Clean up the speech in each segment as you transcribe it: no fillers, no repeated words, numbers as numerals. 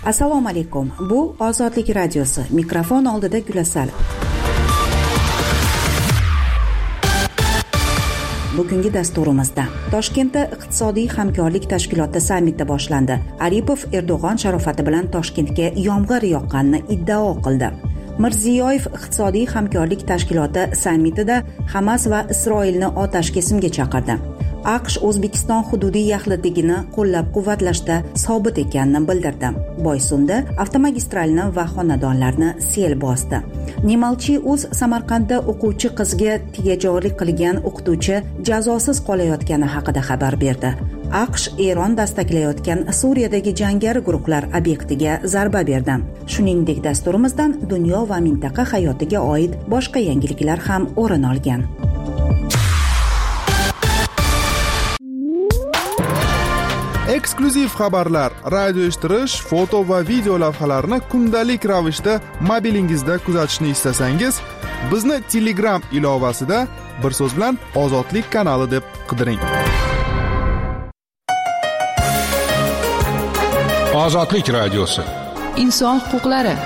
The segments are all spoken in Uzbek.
Assalomu alaykum. Bu Ozodlik radiosi. Mikrofon oldida Gulasal. Bugungi dasturimizda Toshkentda iqtisodiy hamkorlik tashkiloti sammiti boshlandi. Aripov Erdo'g'on sharofati bilan Toshkentga yomg'ir yoqqanini iddao qildi. Mirziyoyev iqtisodiy hamkorlik tashkiloti sammitida Hamas va Isroilni otashkesimga chaqirdi. AQSh O'zbekiston hududiy yaxlitligini qo'llab-quvvatlashda sobit ekanini bildirdi. Boysunda avtomagistralni va xonadonlarni sel bosdi. Nemalchi.uz Samarqandda o'quvchi qizga tegajog'lik qilgan o'qituvchi jazosiz qolayotgani haqida xabar berdi. AQSh Eron dastaklayotgan Suriyadagi jangari guruhlar obyektiga zarba berdi. Shuningdek, dasturimizdan dunyo va mintaqa hayotiga oid boshqa yangiliklar ham o'rin olgan. Eksklyuziv xabarlar, radio eshittirish, foto va video lavhalarni kundalik ravishda mobilingizda kuzatishni istasangiz, bizni Telegram ilovasida bir so'z bilan Ozodlik kanali deb qidiring. Ozodlik radiosi. Inson huquqlari.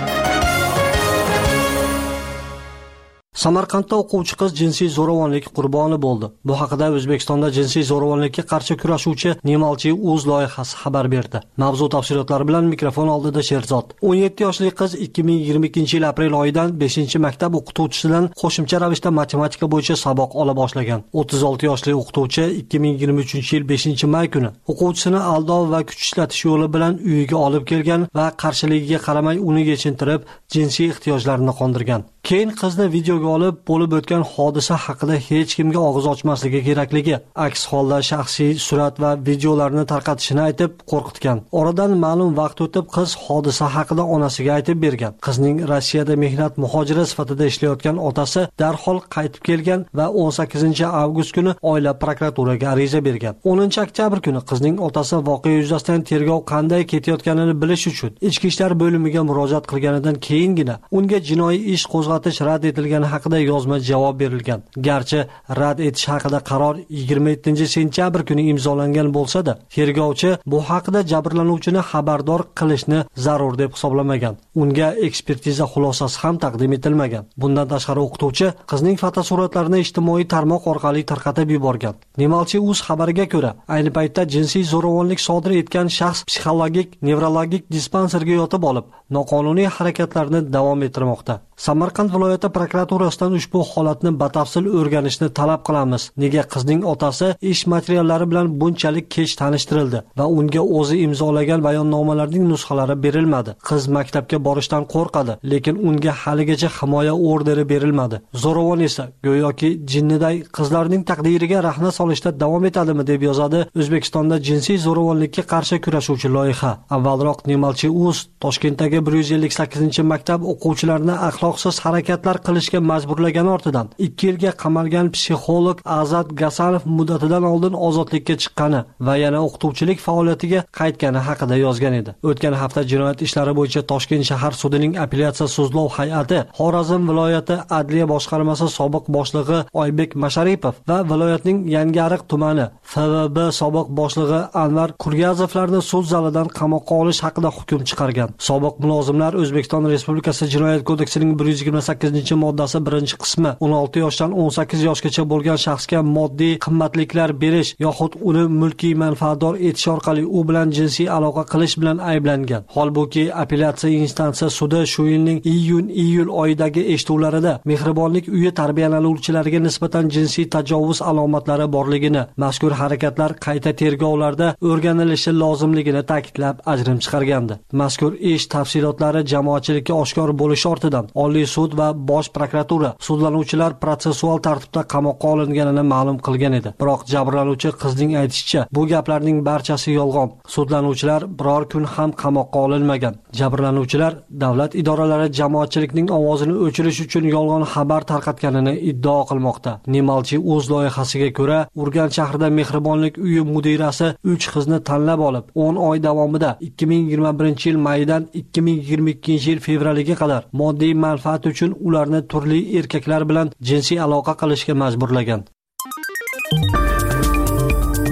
Samarqandda o'quvchi qiz jinsiy zo'ravonlik qurboni bo'ldi. Bu haqida O'zbekistonda jinsiy zo'ravonlikka qarshi kurashuvchi Nemalchi.uz loyihasi xabar berdi. Mavzu tafsilotlari bilan mikrofon oldida Sherzod. 17 yoshli qiz 2022-yil aprel oyidan 5-maktab o'qituvchisidan qo'shimcha ravishda matematika bo'yicha saboq ola boshlagan. 36 yoshli o'qituvchi 2023-yil 5-may kuni o'quvchisini aldov va kuch ishlatish yo'li bilan uyiga olib kelgan va qarshiligiga qaramay uni yechintirib, jinsiy ehtiyojlarini qondirgan. Keyin qizni videoga olib, bo'lib o'tgan hodisa haqida hech kimga og'iz ochmasligi kerakligi, aks holda shaxsiy surat va videolarni tarqatishini aytib qo'rqitgan. Oradan ma'lum vaqt o'tib, qiz hodisa haqida onasiga aytib bergan. Qizning Rossiyada mehnat muhojiri sifatida ishlayotgan otasi darhol qaytib kelgan va 18-avgust kuni oila prokuraturaga ariza bergan. 10-oktyabr kuni qizning otasi voqea yuzasidan tergov qanday ketayotganini bilish uchun Ichki ishlar bo'limiga murojaat qilganidan keyingina unga jinoiy ish qo'zg'atish rad etilgani haqida yozma javob berilgan. Garchi rad etish haqida qaror 27-sentyabr kuni imzolangan bo'lsa-da, tergovchi bu haqida jabrlanuvchini xabardor qilishni zarur deb hisoblamagan. Unga ekspertiza xulosasi ham taqdim etilmagan. Bundan tashqari o'qituvchi qizning fotosuratlarini ijtimoiy tarmoq orqali tarqatib yuborgan. Nemalchi.uz xabariga ko'ra, ayni paytda jinsiy zo'ravonlik sodir etgan shaxs psixologik, nevrologik dispanserga yotib olib, noqonuniy harakatlarni davom ettirmoqda. Samarqand viloyati prokuraturasidan ushbu holatni batafsil o'rganishni talab qilamiz. Nega qizning otasi ish materiallari bilan bunchalik kech tanishtirildi va unga o'zi imzolagan bayonnomalarning nusxalari berilmadi? Qiz maktabga borishdan qo'rqadi, lekin unga haligacha himoya orderi berilmadi. Zo'ravon esa go'yoki jinniday qizlarning taqdiriga rahna solishda davom etadimi deb yozadi O'zbekistonda jinsiy zo'ravonlikka qarshi kurashuvchi loyiha. Avvalroq Nemalchi.uz Toshkentdagi 158-maktab o'quvchilarini axloqsiz harakatlar qilishga majburlagani ortidan 2 yilga qamalgan psixolog Azat Gasanov muddatidan oldin ozodlikka chiqqani va yana o'qituvchilik faoliyatiga qaytgani haqida yozgan edi. O'tgan hafta jinoyat ishlari bo'yicha Toshkent shahar sudining apellyatsiya sudlov hay'ati Xorazm viloyati adliya boshqarmasi sobiq boshlig'i Oybek Masharipov va viloyatning Yangiariq tumani FVB sobiq boshlig'i Anvar Kurgazovlarni sud zalidan qamoqqa olish haqida hukm chiqargan. Sobiq mulozimlar O'zbekiston Respublikasi Jinoyat kodeksining 128-moddasi 1-qismi 16 yoshdan 18 yoshgacha bo'lgan shaxsga moddiy qimmatliklar berish yoxud uni mulkiy manfaatdor etish orqali u bilan jinsiy aloqa qilish bilan ayblangan. Holbuki apellyatsiya instansiya sudi shu yilning iyun oyidagi eshituvlarida mehribonlik uyi tarbiyalanuvchilariga nisbatan jinsiy tajovuz alomatlari borligini, mazkur harakatlar qayta tergovlarda o'rganilishi lozimligini ta'kidlab ajrim chiqargandi. Mazkur ish tafsilotlari jamoatchilikka oshkor bo'lishi ortidan Oliy sud va Bosh prokuratura sudlanuvchilar protsessual tartibda qamoqqa olinganini ma'lum qilgan edi. Biroq jabrlanuvchi qizning aytishicha, bu gaplarning barchasi yolg'on. Sudlanuvchilar biror kun ham qamoqqa olinmagan. Jabrlanuvchilar davlat idoralari jamoatchilikning ovozini o'chirish uchun yolg'on xabar tarqatganini iddao qilmoqda. Nemalchi.uz loyihasiga ko'ra, Urganch shahrida mehribonlik uyi mudirasi 3 qizni tanlab olib, 10 oy davomida 2021-yil maydan 2022-yil fevraliga qadar moddiy manfaat uchun ularni turli erkaklar bilan jinsiy aloqa qilishga majburlagan.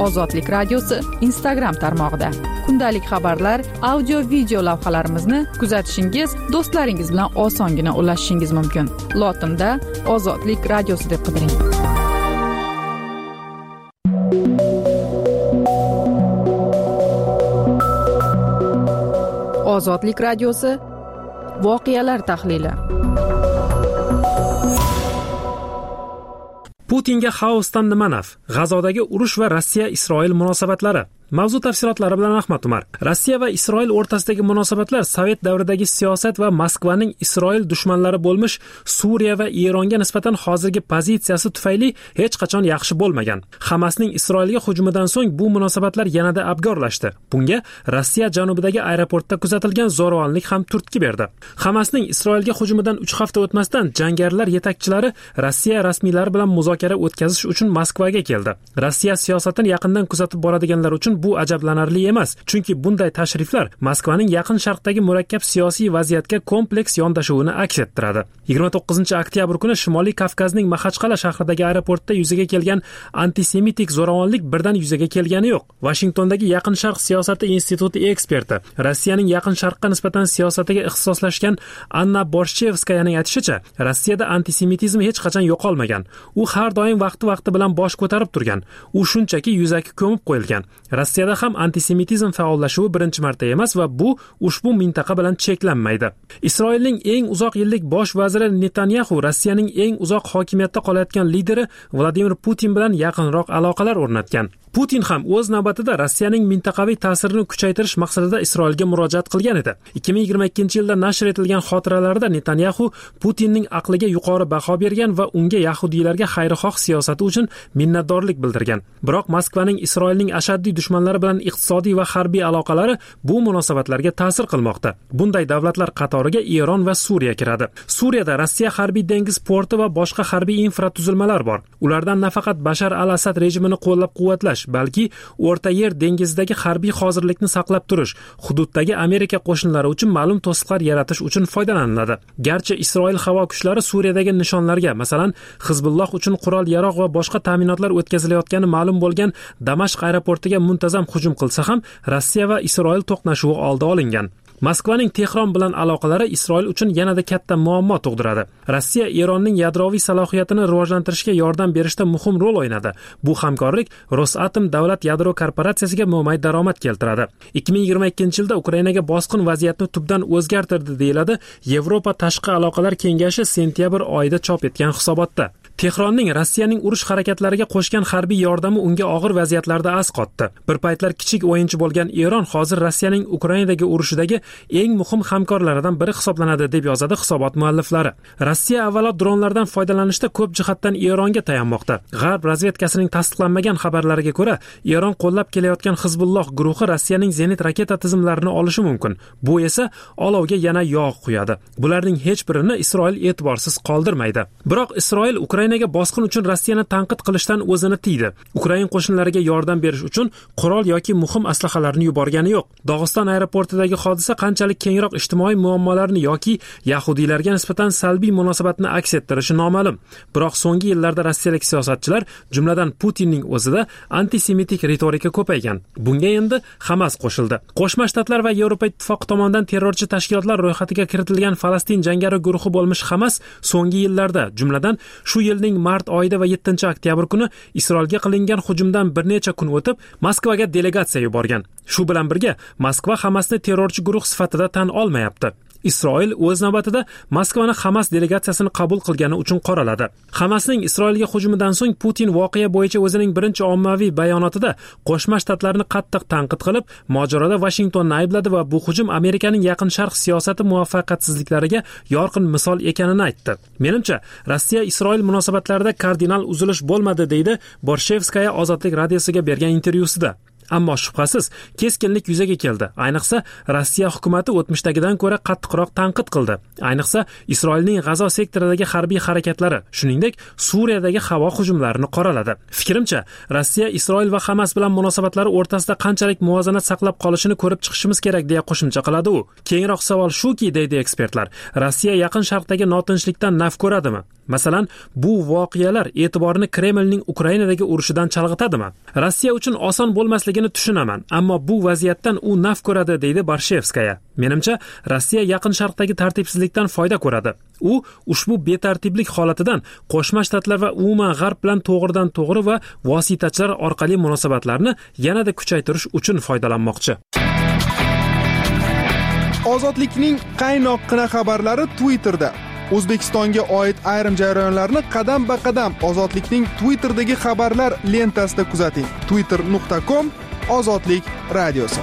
Ozodlik radiosi Instagram tarmog'ida. Kundalik xabarlar, audio video lavhalarimizni kuzatishingiz, do'stlaringiz bilan osongina ulashishingiz mumkin. Lotinda Ozodlik radiosi deb qidiring. Ozodlik radiosi voqealar tahlili. Putinga xaosdan nima naf? G'azodagi urush va Rossiya-Isroil munosabatlari. Mavzu tafsilotlari bilan Ahmad Umar. Rossiya va Isroil o'rtasidagi munosabatlar Sovet davridagi siyosat va Moskvaning Isroil dushmanlari bo'lmish Suriya va Eronga nisbatan hozirgi pozitsiyasi tufayli hech qachon yaxshi bo'lmagan. Hamasning Isroilga hujumidan so'ng bu munosabatlar yanada abgorlashdi. Bunga Rossiya janubidagi aeroportda kuzatilgan zo'ravonlik ham turtki berdi. Hamasning Isroilga hujumidan 3 hafta o'tmasdan jangarilar yetakchilari Rossiya rasmiylari bilan muzokara o'tkazish uchun Moskvaga keldi. Rossiya siyosatini yaqindan kuzatib boradiganlar uchun bu ajablanarli emas, chunki bunday tashriflar Moskvaning yaqin sharqdagi murakkab siyosiy vaziyatga kompleks yondashuvini aks ettiradi. 29-oktyabr kuni Shimoliy Kavkazning Maxachqala shahridagi aeroportda yuzaga kelgan antisemitik zo'ravonlik birdan yuzaga kelgani yo'q. Washingtondagi Yaqin Sharq siyosati instituti eksperti, Rossiyaning Yaqin Sharqqa nisbatan siyosatiga ixtisoslashgan Anna Borshchevskayaning aytishicha, Rossiyada antisemitizm hech qachon yo'qolmagan. U har doim vaqti bilan bosh ko'tarib turgan. U shunchaki yuzaki ko'mib qo'yilgan. Rossiyada ham antisemitizm faollashuvi birinchi marta emas va bu ushbu mintaqa bilan cheklanmaydi. Isroilning eng uzoq yillik bosh vaziri Netanyahu Rossiyaning eng uzoq hokimiyatda qolayotgan lideri Vladimir Putin bilan yaqinroq aloqalar o'rnatgan. Putin ham o'z navbatida Rossiyaning mintaqaviy ta'sirini kuchaytirish maqsadida Isroilga murojaat qilgan edi. 2022-yilda nashr etilgan xotiralarida Netanyahu Putinning aqliga yuqori baho bergan va unga yahudiylarga xayrixoh siyosati uchun minnatdorlik bildirgan. Biroq Moskvaning Isroilning ashaddiy dushmanlari bilan iqtisodiy va harbiy aloqalari bu munosabatlarga ta'sir qilmoqda. Bunday davlatlar qatoriga Eron va Suriya kiradi. Suriyada Rossiya harbiy dengiz porti va boshqa harbiy infratuzilmalar bor. Ulardan nafaqat Bashar al-Asad rejimini qo'llab-quvvatlash, balki O'rta Yer dengizidagi harbiy hozirlikni saqlab turish, hududdagi Amerika qo'shinlari uchun ma'lum to'siqlar yaratish uchun foydalaniladi. Garchi Isroil havo kuchlari Suriyadagi nishonlarga, masalan, Hizbulloh uchun qurol-yarog' va boshqa ta'minotlar o'tkazilayotgani ma'lum bo'lgan Damashq aeroportiga muntazam hujum qilsa ham, Rossiya va Isroil to'qnashuvi oldi olingan. Moskvaning Tehron bilan aloqalari Isroil uchun yanada katta muammo tug'diradi. Rossiya Eronning yadroviy salohiyatini rivojlantirishga yordam berishda muhim rol o'ynadi. Bu hamkorlik Rosatom davlat yadro korporatsiyasiga mo'may daromad keltiradi. 2022-yilda Ukrainaga bosqin vaziyatni tubdan o'zgartirdi deyiladi Yevropa tashqi aloqalar kengashi sentyabr oyida chop etgan hisobotda. Tehronning Rossiyaning urush harakatlariga qo'shgan harbiy yordami unga og'ir vaziyatlarda as qotdi. Bir paytlar kichik o'yinchi bo'lgan Eron hozir Rossiyaning Ukrainadagi urushidagi eng muhim hamkorlaridan biri hisoblanadi deb yozadi hisobot mualliflari. Rossiya avvalo dronlardan foydalanishda ko'p jihatdan Eronga tayanmoqda. G'arb razvedkasining tasdiqlanmagan xabarlariga ko'ra, Eron qo'llab kelayotgan Hizbulloh guruhi Rossiyaning zenit raketa tizimlarini olishi mumkin. Bu esa olovga yana yog' quyadi. Bularning hech birini Isroil e'tiborsiz qoldirmaydi. Biroq Isroil Ukrainaga bosqin uchun Rossiyani tanqid qilishdan o'zini tiydi. Ukraina qo'shinlariga yordam berish uchun qurol yoki muhim aslahalarni yuborgani yo'q. Dog'iston aeroportidagi hodisa qanchalik kengroq ijtimoiy muammolarni yoki yahudiylarga nisbatan salbiy munosabatni aks ettirishi noma'lum. Biroq so'nggi yillarda rossiyalik siyosatchilar, jumladan Putinning o'zida antisemitik ritorika ko'paygan. Bunga endi Hamas qo'shildi. Qo'shma Shtatlar va Yevropa Ittifoqi tomonidan terrorchi tashkilotlar ro'yxatiga kiritilgan Falastin jangari guruhi bo'lmish Hamas so'nggi yillarda, jumladan shu yilning mart oyida va 7-oktyabr kuni Isroilga qilingan hujumdan bir necha kun o'tib Moskvaga delegatsiya yuborgan. Shu bilan birga Moskva Hamasni terrorchi guruh sifatida tan olmayapti. Isroil o'z navbatida Moskvani Hamas delegatsiyasini qabul qilgani uchun qoraladi. Hamasning Isroilga hujumidan so'ng Putin voqea bo'yicha o'zining birinchi ommaviy bayonotida Qo'shma Shtatlarni qattiq tanqid qilib, mojaroda Washingtonni aybladi va bu hujum Amerikaning Yaqin Sharq siyosati muvaffaqiyatsizliklariga yorqin misol ekanini aytdi. Menimcha, Rossiya-Isroil munosabatlarida kardinal uzilish bo'lmadi, deydi Borshevskaya Ozodlik radiosiga bergan intervyusida. Ammo shubhasiz keskinlik yuzaga keldi. Ayniqsa Rossiya hukumatı o'tmishdagidan ko'ra qattiqroq tanqid qildi. Ayniqsa Isroilning G'azo sektoridagi harbiy harakatlari, shuningdek Suriyadagi havo hujumlarini qoraladi. Fikrimcha, Rossiya Isroil va Hamas bilan munosabatlari o'rtasida qanchalik muvozanat saqlab qolishini ko'rib chiqishimiz kerak deya qo'shimcha qiladi u. Keyinroq savol shuki, deydi ekspertlar, Rossiya Yaqin Sharqdagi notinchlikdan naf ko'radimi? Masalan, bu voqealar e'tiborini Kremlning Ukrainadagi urushidan chalg'itadimi? Rossiya uchun oson bo'lmasligini tushunaman, ammo bu vaziyatdan u naf ko'radi, deydi Barshevskaya. Menimcha, Rossiya Yaqin Sharqdagi tartibsizlikdan foyda ko'radi. U ushbu betartiblik holatidan Qo'shma Shtatlar va umuman G'arb bilan to'g'ridan-to'g'ri va vositachilar orqali munosabatlarni yanada kuchaytirish uchun foydalanmoqchi. Ozodlikning qaynoqqina xabarlari Twitterda. O'zbekistonga oid ayrim jarayonlarni qadam-ba-qadam Ozodlikning Twitterdagi xabarlar lentasida kuzating. twitter.com/ozodlik radiosi.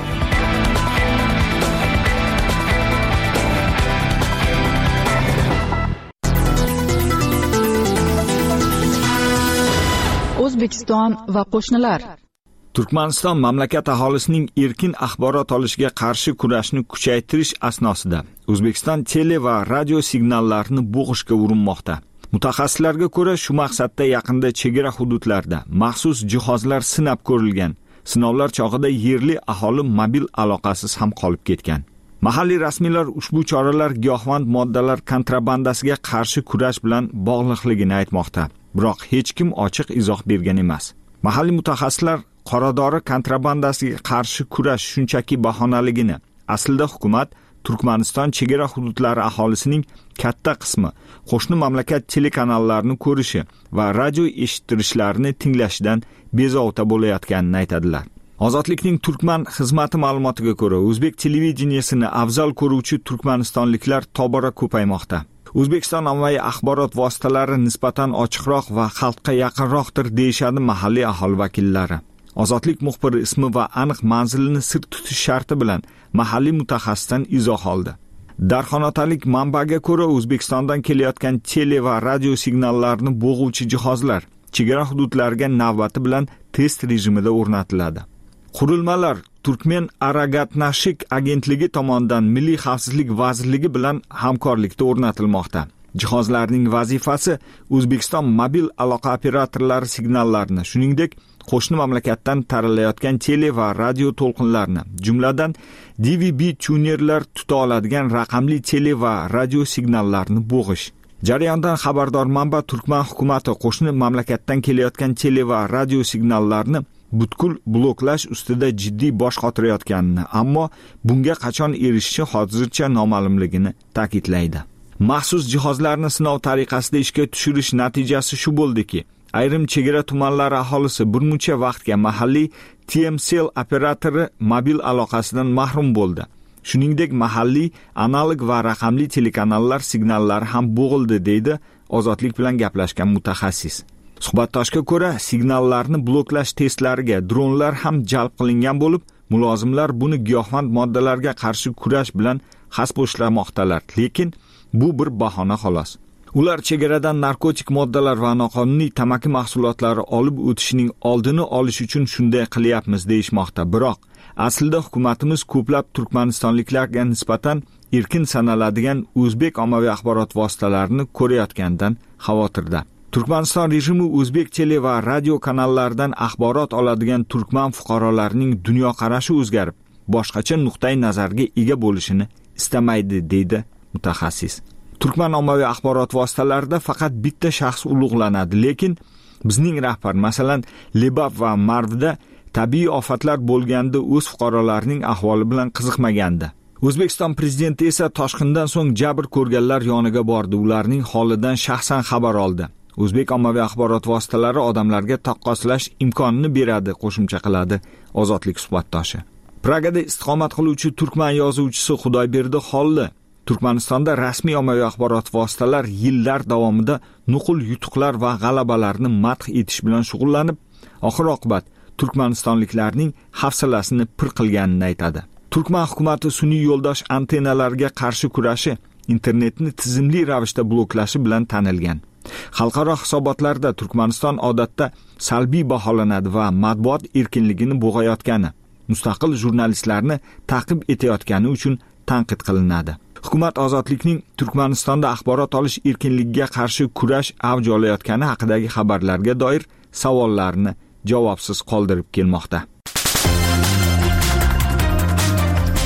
O'zbekiston va qo'shnilar. Turkmaniston mamlakat aholisining erkin axborot olishiga qarshi kurashni kuchaytirish asnosida O'zbekiston tele va radio signallarini bo'g'ishga urinmoqda. Mutaxassislarga ko'ra, shu maqsadda yaqinda chegara hududlarda maxsus jihozlar sinab ko'rilgan. Sinovlar chog'ida yerli aholi mobil aloqasiz ham qolib ketgan. Mahalliy rasmiylar ushbu choralar giyohvand moddalar kontrabandasiga qarshi kurash bilan bog'liqligini aytmoqda. Biroq hech kim ochiq izoh bergan emas. Mahalliy mutaxassislar qoradori kontrabandasiga qarshi kurash shunchaki bahonaligini, aslida hukumat Turkmaniston chegara hududlari aholisining katta qismi qo'shni mamlakat telekanallarini ko'rishi va radio eshittirishlarini tinglashidan bezovta bo'layotganini aytadilar. Ozodlikning Turkman xizmati ma'lumotiga ko'ra, o'zbek televideniyesini afzal ko'ruvchi turkmanistonliklar tobora ko'paymoqda. O'zbekiston ommaviy axborot vositalari nisbatan ochiqroq va xalqqa yaqinroqdir, deyishadi mahalliy aholi vakillari. Ozodlik muxbiri ismi va aniq manzilini sir tutish sharti bilan mahalliy mutaxassisdan izoh oldi. Darxonotalik manbaga ko'ra, O'zbekistondan kelayotgan tele va radio signallarni bo'g'uvchi jihozlar chegara hududlarga navbati bilan test rejimida o'rnatiladi. Qurilmalar Turkmen Aragatnashik agentligi tomonidan Milliy xavfsizlik vazirligi bilan hamkorlikda o'rnatilmoqda. Jihozlarning vazifasi O'zbekiston mobil aloqa operatorlari signallarni, shuningdek, qo'shni mamlakatdan taralayotgan tele va radio to'lqinlarni, jumladan DVB tunerlar tuta oladigan raqamli tele va radio signallarni bo'g'ish. Jarayondan xabardor manba Turkman hukumati qo'shni mamlakatdan kelayotgan tele va radio signallarni butkul bloklash ustida jiddiy bosh qotirayotganini, ammo bunga qachon erishishi hozircha noma'lumligini ta'kidlaydi. Maxsus jihozlarni sinov tariqasida ishga tushirish natijasi shu bo'ldiki, ayrim chegara tumanlari aholisi bir muncha vaqtga mahalliy TMCL operatori mobil aloqasidan mahrum bo'ldi. Shuningdek, mahalliy analog va raqamli telekanallar signallari ham bo'g'ildi, deydi Ozodlik bilan gaplashgan mutaxassis. Suhbatdoshga ko'ra, signallarni bloklash testlariga dronlar ham jalb qilingan bo'lib, mulozimlar buni giyohvand moddalarga qarshi kurash bilan hasboshlamoqdalar, lekin bu bir bahona xolos. Ular chegaradan narkotik moddalar va noqonuniy tamaki mahsulotlari olib o'tishining oldini olish uchun shunday qilyapmiz, deyishmoqda. Biroq aslida hukumatimiz ko'plab turkmanistonliklarga nisbatan erkin sanaladigan o'zbek ommaviy axborot vositalarini ko'rayotgandan xavotirda. Turkmaniston rejimi o'zbek tele va radio kanallaridan axborot oladigan turkman fuqarolarining dunyoqarashi o'zgarib, boshqacha nuqtai nazarga ega bo'lishini istamaydi, deydi mutaxassis. Turkman ommaviy axborot vositalarida faqat bitta shaxs ulug'lanadi, lekin bizning rahbar, masalan, Lebab va Mardida tabiiy ofatlar bo'lganda o'z fuqarolarining ahvoli bilan qiziqmagandi. O'zbekiston prezidenti esa toshqindan so'ng jabr ko'rganlar yoniga bordi, ularning holidan shaxsan xabar oldi. O'zbek ommaviy axborot vositalari odamlarga taqqoslash imkonini beradi, qo'shimcha qiladi Ozodlik suhbatdoshi. Pragada istiqomat qiluvchi turkman yozuvchisi Xudoyberdi Xolli Turkmanistonda rasmiy ommaviy axborot vositalar yillar davomida nuqul yutuqlar va g'alabalarni madh etish bilan shug'ullanib, oxir-oqibat turkmanistonliklarning hafsalasini pir qilganini aytadi. Turkman hukumati sun'iy yo'ldosh antennalarga qarshi kurashi, internetni tizimli ravishda bloklashi bilan tanilgan. Xalqaro hisobotlarda Turkmaniston odatda salbiy baholanadi va matbuot erkinligini bo'g'ayotgani, mustaqil jurnalistlarni ta'qib etayotgani uchun tanqid qilinadi. Hukumat ozodlikning Turkmanistonda axborot olish erkinligiga qarshi kurash avj olayotgani haqidagi xabarlarga doir savollarni javobsiz qoldirib kelmoqda.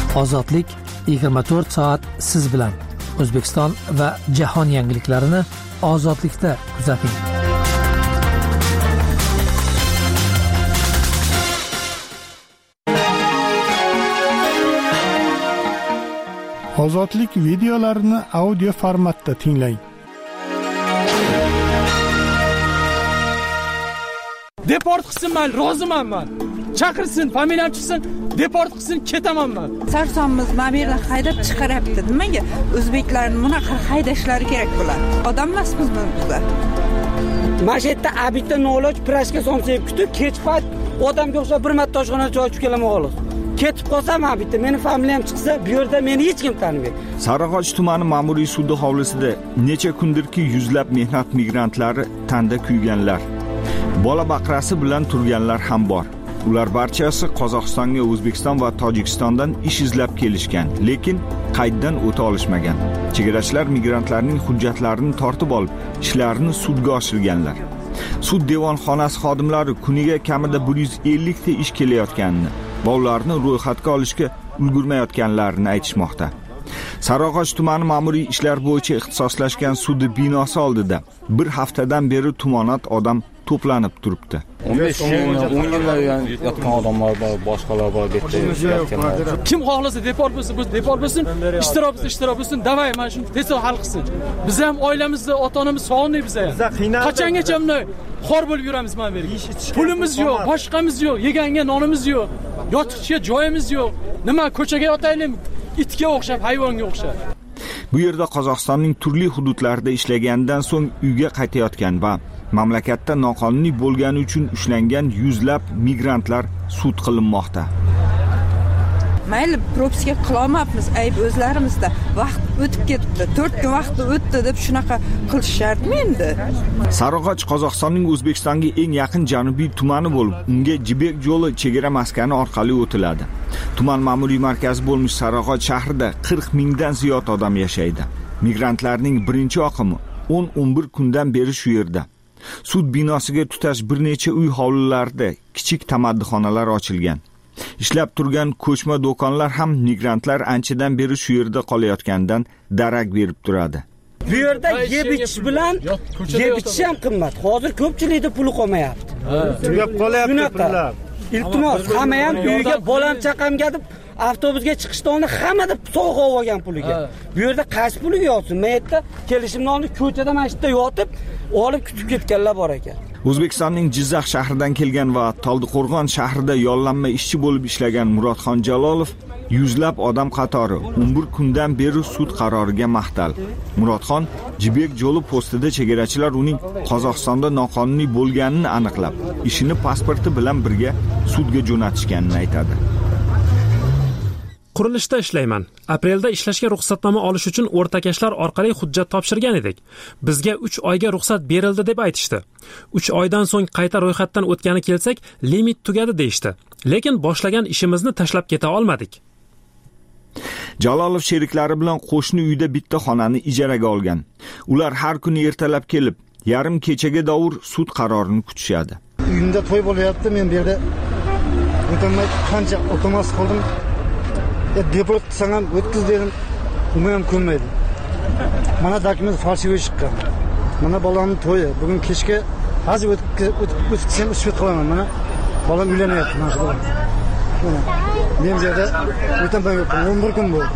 Ozodlik 24 soat siz bilan. O'zbekiston va jahon yangiliklarini ozodlikda kuzating. Ozodlik videolarini audio formatda tinglang. Deport qilsin, men roziman men. Chaqirsin, familiyam chiqsin, deport qilsin, ketaman men. Sarsonmiz mana bu yerdan haydab chiqaryapti. Nimaga? O'zbeklarning bunaqa haydashlari kerak bo'ladi. Odam emasmiz bizlar. Mana shu yerda abitda noloj prashka somsayib kutib, kech payt odamga o'xshab bir marta oshxonaga choy ichib kelaman xolos. Ketib qolsam abitda meni familiyam chiqsa, bu yerda meni hech kim tanimaydi. Sariag'och tumani ma'muriy sudi hovlisida necha kundirki yuzlab mehnat migrantlari tanda kuyganlar. Bola baqrasi bilan turganlar ham bor. Ular barchasi Qozog'istonga, O'zbekiston va Tojikistondan ish izlab kelishgan, lekin qayddan o'ta olishmagan. Chegarachilar migrantlarning hujjatlarini tortib olib, ishlarini sudga oshirganlar. Sud devonxonasi xodimlari kuniga kamida 150 ta ish kelayotganini va ularni ro'yxatga olishga ulgurmayotganlarini aytishmoqda. Sariag'och tumani ma'muriy ishlar bo'yicha ixtisoslashgan sudi binosi oldida bir haftadan beri tumonat odam to'planib turibdi. 15 yillar yotgan odamlar bor, boshqalar bor deb aytganlar. Kim xohlasa deport bo'lsin, deport bo'lsin, ishtirok bo'lsin, davay mana shuni tezroq hal qilsin. Biz ham oilamizni, ota-onamiz sog'indik biz ham. Qachongacha bunday xor bo'lib yuramiz mana bu yerga? Pulimiz yo'q, boshqamiz yo'q, yeganga nonimiz yo'q, yotishga joyimiz yo'q. Nima ko'chaga yotaylikmi? Itga o'xshab, hayvonga o'xshab. Bu yerda Qozog'istonning turli hududlarida ishlagandan so'ng uyga qaytayotgan va mamlakatda noqonuniy bo'lgani uchun ushlangan yuzlab migrantlar sud qilinmoqda. Mayli, propiska qilolmayapmiz, ayb o'zlarimizda. Vaqt o'tib ketdi, 4 kun vaqt o'tdi deb shunaqa qilish shartmi endi? Sariag'och Qozog'istonning O'zbekistonga eng yaqin janubiy tumani bo'lib, unga Jibek yo'li chegara maskani orqali o'tiladi. Tuman ma'muriy markazi bo'lmish Sariag'och shahrida 40 mingdan ziyod odam yashaydi. Migrantlarning birinchi oqimi 10-11 kundan beri shu yerda. Sud binosiga tutash bir necha uy hovlilarida kichik tamaddixonalar ochilgan. Ishlab turgan ko'chma do'konlar ham migrantlar anchadan beri shu yerda qolayotgandan darak berib turadi. Bu yerda yeb ichish bilan yeb ichish ham qimmat. Hozir ko'pchilikda puli qolmayapti. Tugab qolyapti pullar. Iltimos, hamma ham uyiga bolam chaqamga deb avtobusga chiqishda uni hammada sovg'a olgan puliga. Bu yerda qaysi puliga yotsin? Men yerda kelishimni olib ko'chada mashitda yotib, olib kutib ketganlar bor ekan. O'zbekistonning Jizzax shahridan kelgan va Toldiqo'rg'on shahrida yollanma ishchi bo'lib ishlagan Murodxon Jalolov yuzlab odam qatori 11 kundan beri sud qaroriga mahtal. Murodxon Jibek yo'li postida chegarachilar uning Qozog'istonda noqonuniy bo'lganini aniqlab, ishini pasporti bilan birga sudga jo'natishganini aytadi. Qurilishda ishlayman. Aprelda ishlashga ruxsatnoma olish uchun o'rtakashlar orqali hujjat topshirgan edik. Bizga 3 oyga ruxsat berildi deb aytishdi. 3 oydan so'ng qayta ro'yxatdan o'tgani kelsak, limit tugadi deyshti. Lekin boshlagan ishimizni tashlab keta olmadik. Jalolov sheriklari bilan qo'shni uyda bitta xonani ijaraga olgan. Ular har kuni ertalab kelib, yarim kechaga davr sud qarorini kutishadi. Uyimda to'y bo'lyapti, men bu yerda o'tamay qancha o'tamas qoldim. Deport qilsam ham o'tkiz dedim, uni ham ko'nmaydi. Mana dokument falshivoy chiqqan. Mana bolamning to'yi, bugun kechga hozir o'tkizsam ishga qilaman. Mana bolam uylanyapti, mana shu bolam. Men yerda o'tamay yotdim, 11 kun bo'ldi.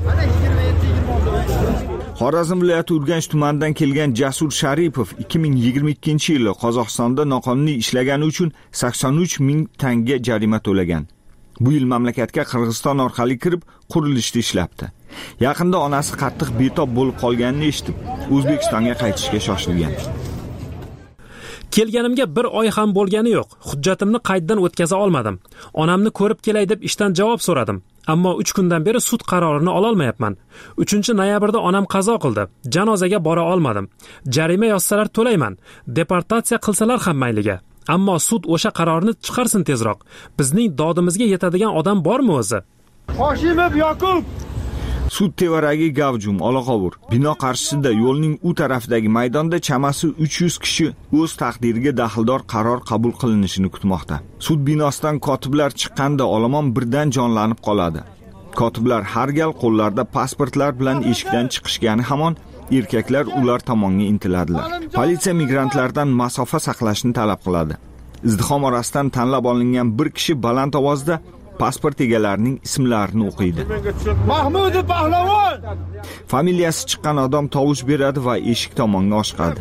Xorazm viloyati Urganch tumanidan kelgan Jasur Sharipov 2022-yili Qozog'istonda noqonuniy ishlagani uchun 83 ming tanga jarima to'lagan. Bu yil mamlakatga Qirg'iziston orqali kirib, qurilishda ishlabdi. Yaqinda onasi qattiq betob bo'lib qolganini eshitib, O'zbekistonga qaytishga shoshilgan. Kelganimga 1 oy ham bo'lgani yo'q. Hujjatimni qayddan o'tkaza olmadim. Onamni ko'rib kelay deb ishdan javob so'radim. Ammo 3 kundan beri sud qarorini ola olmayapman. 3-noyabrda onam qazo qildi. Janozaga bora olmadim. Jarima yozsalar to'layman. Deportatsiya qilsalar ham mayliga. Ammo sud o'sha qarorni chiqarsin tezroq. Bizning dodimizga yetadigan odam bormi o'zi? Hoshimov Yoqub. Sud tevaragi gavjum, olaqovur. Bino qarshisida yo'lning u tarafidagi maydonda chamasi 300 kishi o'z taqdiriga daxldor qaror qabul qilinishini kutmoqda. Sud binosidan kotiblar chiqqanda olomon birdan jonlanib qoladi. Kotiblar har gal qo'llarida pasportlar bilan eshikdan chiqishgani hamon erkaklar ular tomonga intiladilar. Politsiya migrantlardan masofa saqlashni talab qiladi. Izdihom orasidan tanlab olingan bir kishi baland ovozda pasport egalarining ismlarini o'qiydi. Mahmud Pahlavon. Familiyasi chiqqan odam tovush beradi va eshik tomonga oshiqadi.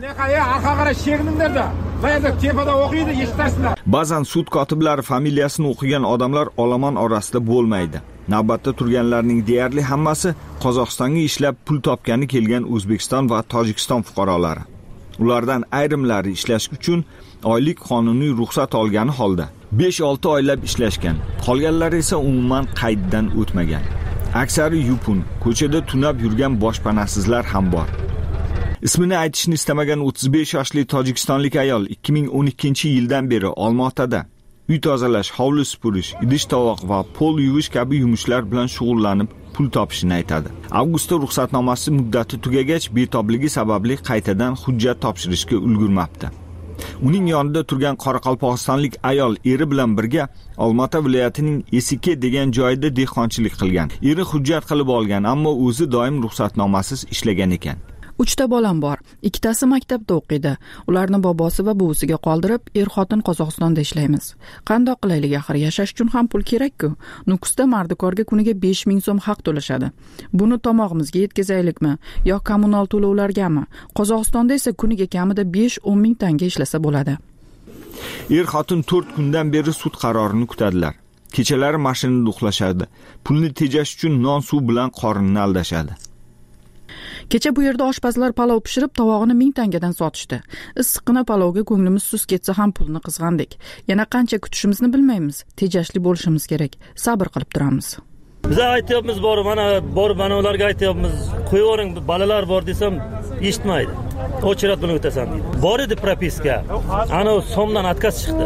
Ba'zan sud kotiblari familiyasini o'qigan odamlar olomon orasida bo'lmaydi. Navbatda turganlarning deyarli hammasi Qozog'istonga ishlab pul topgani kelgan O'zbekiston va Tojikiston fuqarolari. Ulardan ayrimlari ishlash uchun oylik qonuniy ruxsat olgani holda 5-6 oylab ishlashgan. Qolganlari esa umuman qayddan o'tmagan. Aksari yupun, ko'chada tunab yurgan boshpanasizlar ham bor. Ismini aytishni istamagan 35 yoshli tojikistonlik ayol 2012-yildan beri Olmaotada uy tozalash, hovli supurish, idish-tovoq va pol yuvish kabi yumushlar bilan shug'ullanib pul topishini aytadi. Avgustda ruxsatnomasi muddati tugagach, betobligi sababli qaytadan hujjat topshirishga ulgurmabdi. Uning yonida turgan qoraqalpog'istonlik ayol eri bilan birga Olmaota viloyatining Esike degan joyida dehqonchilik qilgan. Eri hujjat qilib olgan, ammo o'zi doim ruxsatnomasiz ishlagan ekan. 3 ta bolam bor. 2tasi maktabda o'qiydi. Ularni bobosi va buvisiga qoldirib, er-xotin Qozog'istonda ishlaymiz. Qandoq qilaylik, axir yashash uchun ham pul kerak-ku. Nukusda mardikorga kuniga 5000 so'm haq to'lashadi. Buni tomog'imizga yetkazaylikmi yo kommunal to'lovlargami? Qozog'istonda esa kuniga kamida 5-10 ming tanga ishlasa bo'ladi. Er-xotin 4 kundan beri sud qarorini kutadilar. Kechalari mashinada uxlashadi. Pulni tejash uchun non suv bilan qorinni aldashadi. Kecha bu yerda oshpazlar palov pishirib, tovog'ini 1000 tangadan sotishdi. Issiqqina palovga ko'nglimiz suz ketsa ham pulni qizg'andik. Yana qancha kutishimizni bilmaymiz. Tejashli bo'lishimiz kerak. Sabr qilib turamiz. Biz aytyapmiz, mana ularga aytyapmiz, qo'yavering, bolalar bor desam, eshitmaydi. Ochirat buni o'tasan deydi. Bor edi propiska. Ana so'mdan отказ chiqdi.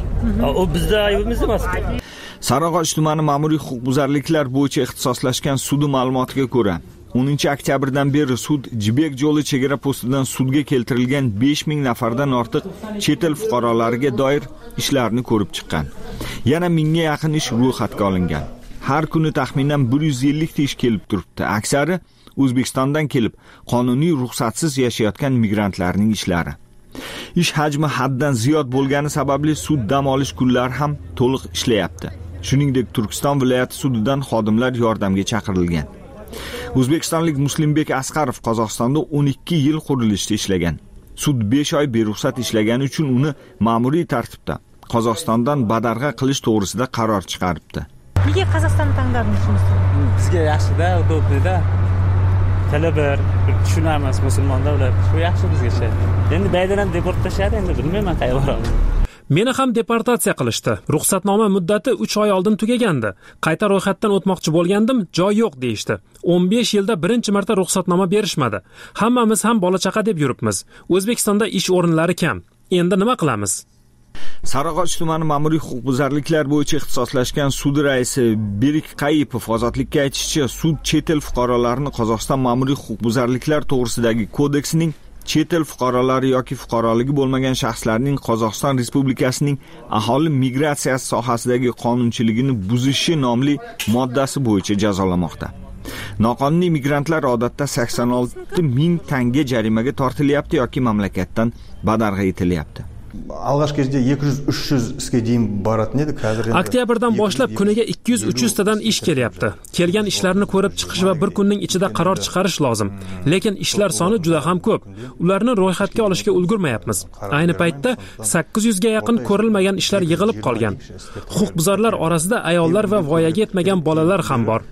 U bizda aybimiz emas. Sarog'och tumani ma'muriy huquqbuzarliklar bo'yicha ixtisoslashgan sudi ma'lumotiga ko'ra 10-oktyabrdan beri sud Jibek yo'li chegara postidan sudga keltirilgan 5000 nafardan ortiq chet el fuqarolariga doir ishlarni ko'rib chiqqan. Yana 1000 ga yaqin ish ro'yxatga olingan. Har kuni taxminan 150 ta ish kelib turibdi. Aksari O'zbekistondan kelib, qonuniy ruxsatsiz yashayotgan migrantlarning ishlari. Ish hajmi haddan ziyod bo'lgani sababli sud dam olish kunlari ham to'liq ishlayapti. Shuningdek, Turkiston viloyati sudidan xodimlar yordamga chaqirilgan. O'zbekistonlik Muslimbek Asqarov Qozog'istonda 12 yil qurilishda ishlagan. Sud 5 oy beruxsat ishlagani uchun uni ma'muriy tartibda Qozog'istondan badarg'a qilish to'g'risida qaror chiqaribdi. Nega Qozog'istonni tanladingiz? Bizga yaxshi-da, udobli-da. Tili bir tushunamiz musulmonda ular. Shu yaxshi bizgacha. Endi baydadan deportashadi, endi bilmayman qayerga boramiz. Meni ham deportatsiya qilishdi. Ruxsatnoma muddati 3 oy oldin tugagandi. Qayta ro'yxatdan o'tmoqchi bo'lgandim, joy yo'q deyishdi. 15 yilda birinchi marta ruxsatnoma berishmadi. Hammamiz ham bola chaqa deb yuribmiz. O'zbekistonda ish o'rinlari kam. Endi nima qilamiz? Sarog'och tumani ma'muriy huquqbuzarliklar bo'yicha ixtisoslashgan sud raisi Berik Qayipov ozodlikka aytishicha, sud chet el fuqarolarini Qozog'iston ma'muriy huquqbuzarliklar to'g'risidagi kodeksining chet el fuqarolari yoki fuqaroligi bo'lmagan shaxslarning Qozog'iston Respublikasining aholi migratsiyasi sohasidagi qonunchiligini buzishi nomli moddasi bo'yicha jazolamoqda. Noqonuniy migrantlar odatda 86 ming tanga jarimaga tortilyapti yoki mamlakatdan badarg'a etilyapti. Alg'ashqi kezdе 200-300 isga deyim borатын edi. Oktyabrdan boshlab kuniga 200-300 tadan ish kelyapti. Kelgan ishlarni ko'rib chiqish va bir kunning ichida qaror chiqarish lozim. Lekin ishlar soni juda ham ko'p. Ularni ro'yxatga olishga ulgurmayapmiz. Ayni paytda 800 ga yaqin ko'rilmagan ishlar yig'ilib qolgan. Huquqbuzarlar orasida ayollar va voyaga yetmagan bolalar ham bor.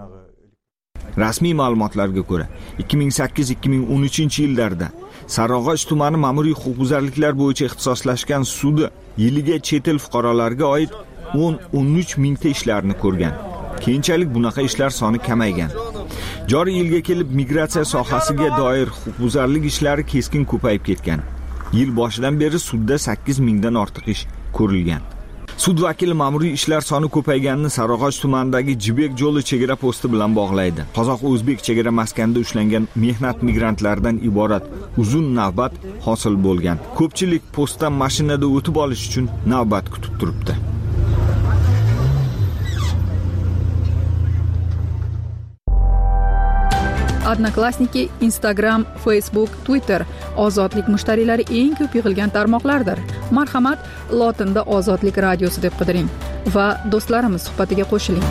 Rasmiy ma'lumotlarga ko'ra, 2008-2013 yillarda Sarog'och tumani ma'muriy huquqbuzarliklar bo'yicha ixtisoslashgan sudi yiliga chet el fuqarolariga oid 10-13 mingta ishlarni ko'rgan. Keyinchalik bunaqa ishlar soni kamaygan. Joriy yilga kelib migratsiya sohasiga doir huquqbuzarlik ishlari keskin ko'payib ketgan. Yil boshidan beri sudda 8 mingdan ortiq ish ko'rilgan. Sud vakili ma'muriy ishlar soni ko'payganini Sarog'och tumanidagi Jibek yo'li chegara posti bilan bog'laydi. Qozoq-o'zbek chegara maskanida ushlangan mehnat migrantlardan iborat uzun navbat hosil bo'lgan. Ko'pchilik postdan mashinada o'tib olish uchun navbat kutib turibdi. Odnoklassniki, Instagram, Facebook, Twitter ozodlik mushtariylari eng ko'p yig'ilgan tarmoqlardir. Marhamat, lotinda Ozodlik radiosi deb qidiring va do'stlarimiz suhbatiga qo'shiling.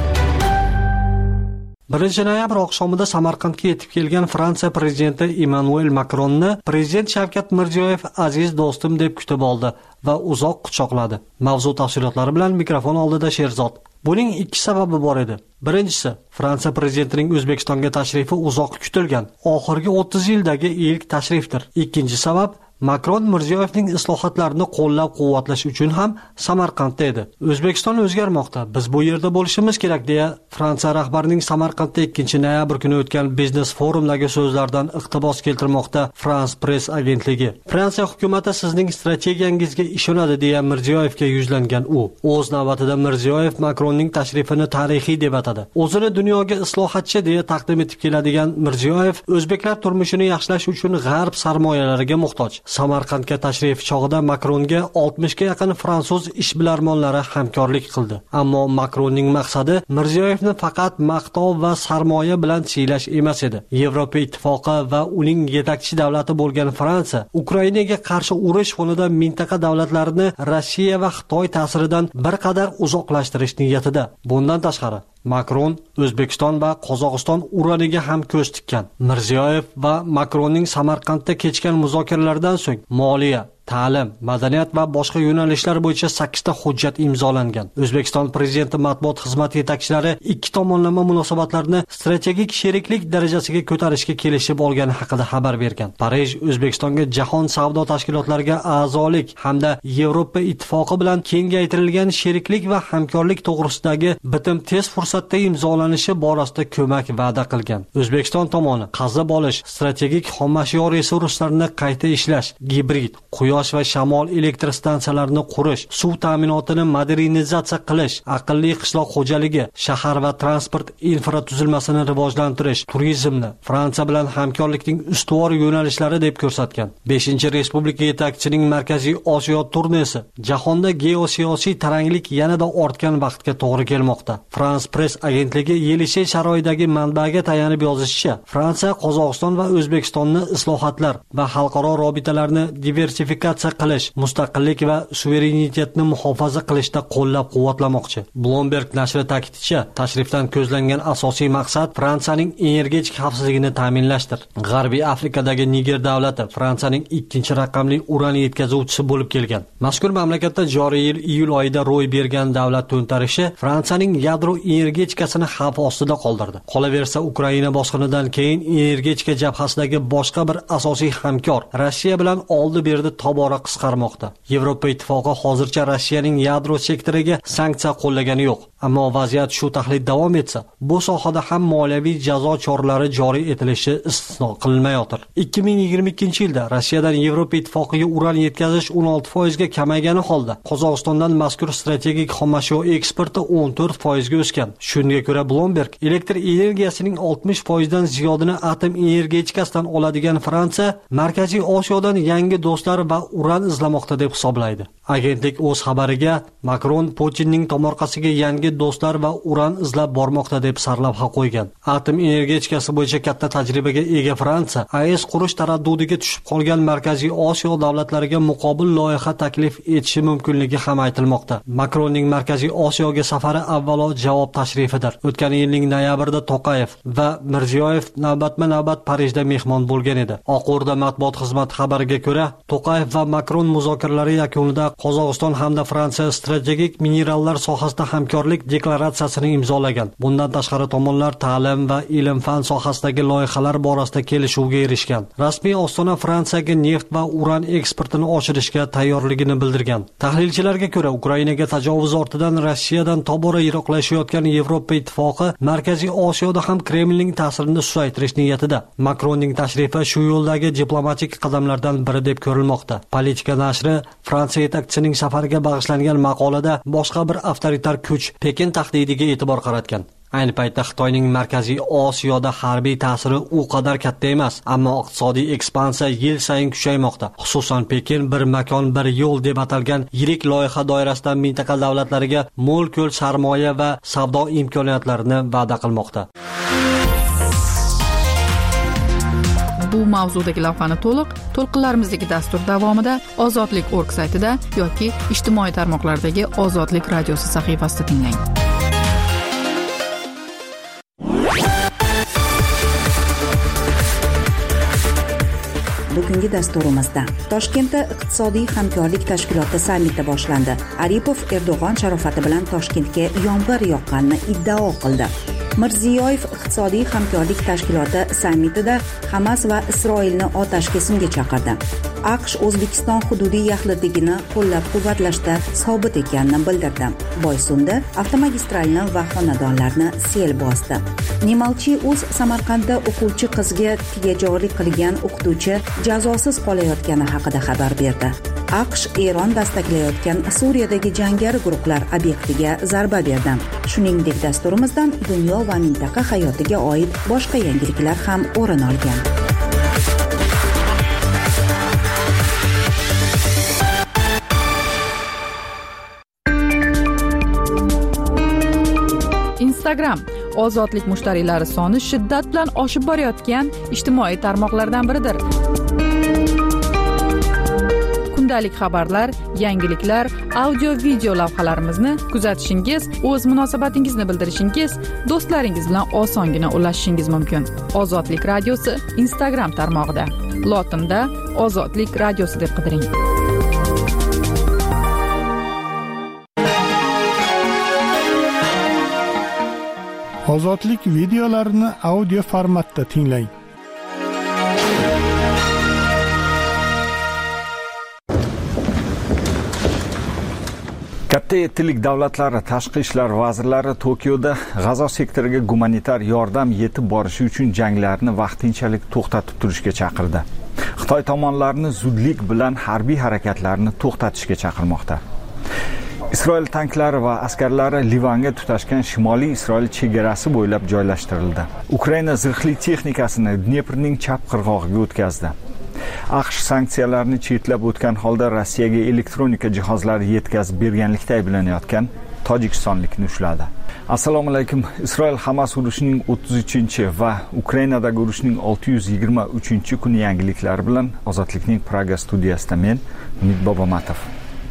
1 noyabr oqshomida Samarqandga yetib kelgan Fransiya prezidenti Emmanuel Makronni prezident Shavkat Mirziyoyev aziz do'stim deb kutib oldi va uzoq quchoqladi. Mavzu tafsilotlari bilan mikrofon oldida Sherzod. Buning ikki sababi bor edi. Birinchisi, Fransiya prezidentining O'zbekistonga tashrifi uzoq kutilgan, oxirgi 30 yildagi ilk tashrifdir. Ikkinchi sabab, Makron Mirziyoyevning islohotlarini qo'llab-quvvatlash uchun ham Samarqandda edi. O'zbekiston o'zgarmoqda, biz bu yerda bo'lishimiz kerak deya Fransiya rahbarining Samarqandda 2 noyabr kuni o'tgan biznes forumdagi so'zlaridan iqtibos keltirmoqda France Press agentligi. Fransiya hukumatı sizning strategiyangizga ishonadi deya Mirziyoyevga yuzlangan u. O'z navbatida Mirziyoyev Makronning tashrifini tarixiy deb atadi. O'zini dunyoga islohotchi deya taqdim etib keladigan Mirziyoyev o'zbeklar turmushini yaxshilash uchun g'arb sarmoyalariga muhtoj. Samarqandga tashrif chog'ida Makronga 60 ga yaqin fransuz ishbilarmonlari hamkorlik qildi. Ammo Makronning maqsadi Mirziyoyevni faqat maqtov va sarmoya bilan siylash emas edi. Yevropa ittifoqi va uning yetakchi davlati bo'lgan Fransiya Ukrainaga qarshi urush fonida mintaqa davlatlarini Rossiya va Xitoy ta'siridan bir qadar uzoqlashtirish niyatida. Bundan tashqari Makron O'zbekiston va Qozog'iston uraniga ham ko'z tikkan. Mirziyoyev va Makronning Samarqandda kechgan muzokaralardan so'ng moliya, ta'lim, madaniyat va boshqa yo'nalishlar bo'yicha 8 ta hujjat imzolangan. O'zbekiston prezidenti matbuot xizmati yetakchilari ikki tomonlama munosabatlarni strategik sheriklik darajasiga ko'tarishga kelishib olgani haqida xabar bergan. Parij O'zbekistonga jahon savdo tashkilotlariga a'zolik hamda Yevropa ittifoqi bilan kengaytirilgan sheriklik va hamkorlik to'g'risidagi bitim tez fursatda imzolanishi borasida ko'mak va'da qilgan. O'zbekiston tomoni qazib olish, strategik xomashyo resurslarini qayta ishlash, gibrid, quyosh va shamol elektr stansiyalarini qurish, suv ta'minotini modernizatsiya qilish, aqlli qishloq xo'jaligi, shahar va transport infratuzilmasini rivojlantirish, turizmni Fransiya bilan hamkorlikning ustuvor yo'nalishlari deb ko'rsatgan. 5-respublika yetakchining Markaziy Osiyo turnesi jahonda geosiyosiy taranglik yanada ortgan vaqtga to'g'ri kelmoqda. France Press agentligi Yelisey saroyidagi manbaga tayanib yozishicha, Fransiya Qozog'iston va O'zbekistonni islohotlar va xalqaro rabitalarni diversifikatsiya qilish, mustaqillik va suverenitetni muhofaza qilishda qo'llab-quvvatlamoqchi. Bloomberg nashri ta'kidlashicha, tashrifdan ko'zlangan asosiy maqsad Fransiyaning energetik xavfsizligini ta'minlashdir. G'arbiy Afrikadagi Niger davlati Fransiyaning 2-raqamli uran yetkazuvchisi bo'lib kelgan. Mazkur mamlakatda joriy yil iyul oyida ro'y bergan davlat to'ntarishi Fransiyaning yadro energetikasini xavf ostida qoldirdi. Qolaversa, Ukraina bosqinidan keyin energetika jabhasidagi boshqa bir asosiy hamkor Rossiya bilan oldi-berdi tobora qisqarmoqda. Yevropa ittifoqi hozircha Rossiyaning yadro sektoriga sanksiya qo'llagani yo'q. Ammo vaziyat shu taxlit davom etsa, bu sohada ham moliyaviy jazo choralari joriy etilishi istisno qilinmayotir. 2022-yilda Rossiyadan Yevropa ittifoqiga uran yetkazish 16% ga kamaygani holda, Qozog'istondan mazkur strategik xomashyo eksporti 14% ga o'sgan. Shunga ko'ra Bloomberg elektr energiyasining 60% dan ziyodini atom energetikasidan oladigan Fransiya Markaziy Osiyodan yangi do'stlar va uran izlamoqda deb hisoblaydi. Agentlik o'z xabariga Makron Putinning tomorqasiga yangi do'stlar va uran izlab bormoqda deb sarlavha qo'ygan. Atom energetikasi bo'yicha katta tajribaga ega Fransiya AES qurish taraddudiga tushib qolgan Markaziy Osiyo davlatlariga muqobil loyiha taklif etishi mumkinligi ham aytilmoqda. Makronning Markaziy Osiyoga safari avvalo javob tashrifidir. O'tgan yilning noyabrida To'qayev va Mirziyoyev navbatma-navbat Parijda mehmon bo'lgan edi. Oq O'rda matbuot xizmati xabariga ko'ra, To'qayev va Makron muzokaralari yakunida Qozog'iston hamda Fransiya strategik minerallar sohasida hamkorlik deklaratsiyasini imzolagan. Bundan tashqari tomonlar ta'lim va ilm-fan sohasidagi loyihalar borasida kelishuvga erishgan. Rasmiy Ostona Fransiyaga neft va uran eksportini oshirishga tayyorligini bildirgan. Tahlilchilarga ko'ra, Ukrainaga tajovuz ortidan Rossiyadan tobora yiroqlashayotgan Yevropa ittifoqi Markaziy Osiyoda ham Kremlning ta'sirini susaytirish niyatida. Makronning tashrifi shu yo'ldagi diplomatik qadamlardan biri deb ko'rilmoqda. Politika nashri Fransiya yetakchisining safariga bag'ishlangan maqolada boshqa bir avtoritar kuch Pekin tahdidiga e'tibor qaratgan. Ayni paytda Xitoyning Markaziy Osiyoda harbiy ta'siri u qadar katta emas, ammo iqtisodiy ekspansiya yil sayin kuchaymoqda. Xususan Pekin bir makon bir yo'l deb atalgan yirik loyiha doirasida mintaqa davlatlariga mo'l-ko'l sarmoya va savdo imkoniyatlarini va'da qilmoqda. bu mavzudagi lavhani to'lqinlarimizdagi dastur davomida ozodlik.org saytida yoki ijtimoiy tarmoqlardagi Ozodlik radiosi sahifasida tinglang. Bugungi dasturimizda Toshkentda iqtisodiy hamkorlik tashkiloti sammiti boshlandi. Aripov Erdo'g'on sharofati bilan Toshkentga yomg'ir yoqqanini iddao qildi. Mirziyoyev iqtisodiy hamkorlik tashkiloti sammitida Hamas va Isroilni otash-kesimga chaqirdi. AQSh O'zbekiston hududiy yaxlitligini qo'llab-quvvatlashda sobit ekanini bildirdi. Boysunda avtomagistralni va xonadonlarni sel bosdi. Nemalchi o'z Samarqandda o'quvchi qizga tegajog'lik qilgan o'qituvchi jazosiz qolayotgani haqida xabar berdi. AQSh Eron dastaklayotgan Suriyadagi jangari guruhlar obyektiga zarba berdi. Shuningdek, dasturimizdan dunyo va mintaqa hayotiga oid boshqa yangiliklar ham o'rin olgan. Instagram ozodlik mushtariylari soni shiddat bilan oshib borayotgan ijtimoiy tarmoqlardan biridir. Kundalik xabarlar, yangiliklar, audio-video lavhalarimizni kuzatishingiz, o'z munosabatingizni bildirishingiz, do'stlaringiz bilan osongina ulashishingiz mumkin. Ozodlik radiosi Instagram tarmog'ida. Lotinda Ozodlik radiosi deb qidiring. Ozodlik videolarini audio formatda tinglang. Katta yettilik davlatlari tashqi ishlar vazirlari Tokioda G'azo sektoriga gumanitar yordam yetib borishi uchun janglarni vaqtinchalik to'xtatib turishga chaqirdi. Xitoy tomonlarini zudlik bilan harbiy harakatlarni to'xtatishga chaqirmoqda. Isroil tanklari va askarlari Livanga tutashgan Shimoliy Isroil chegarasi bo'ylab joylashtirildi. Ukraina zirhli texnikasini Dneprning chap qirg'og'iga o'tkazdi. AQSh sanksiyalarni chetlab o'tgan holda Rossiyaga elektronika jihozlari yetkazib berganlikda ayblanayotgan tojikistonlikni ushladi. Assalomu alaykum. Isroil Hamas urushining 33 va Ukrainadagi urushining 623-kuni yangiliklari bilan Ozodlikning Praga studiyasida men Umid Bobomatov.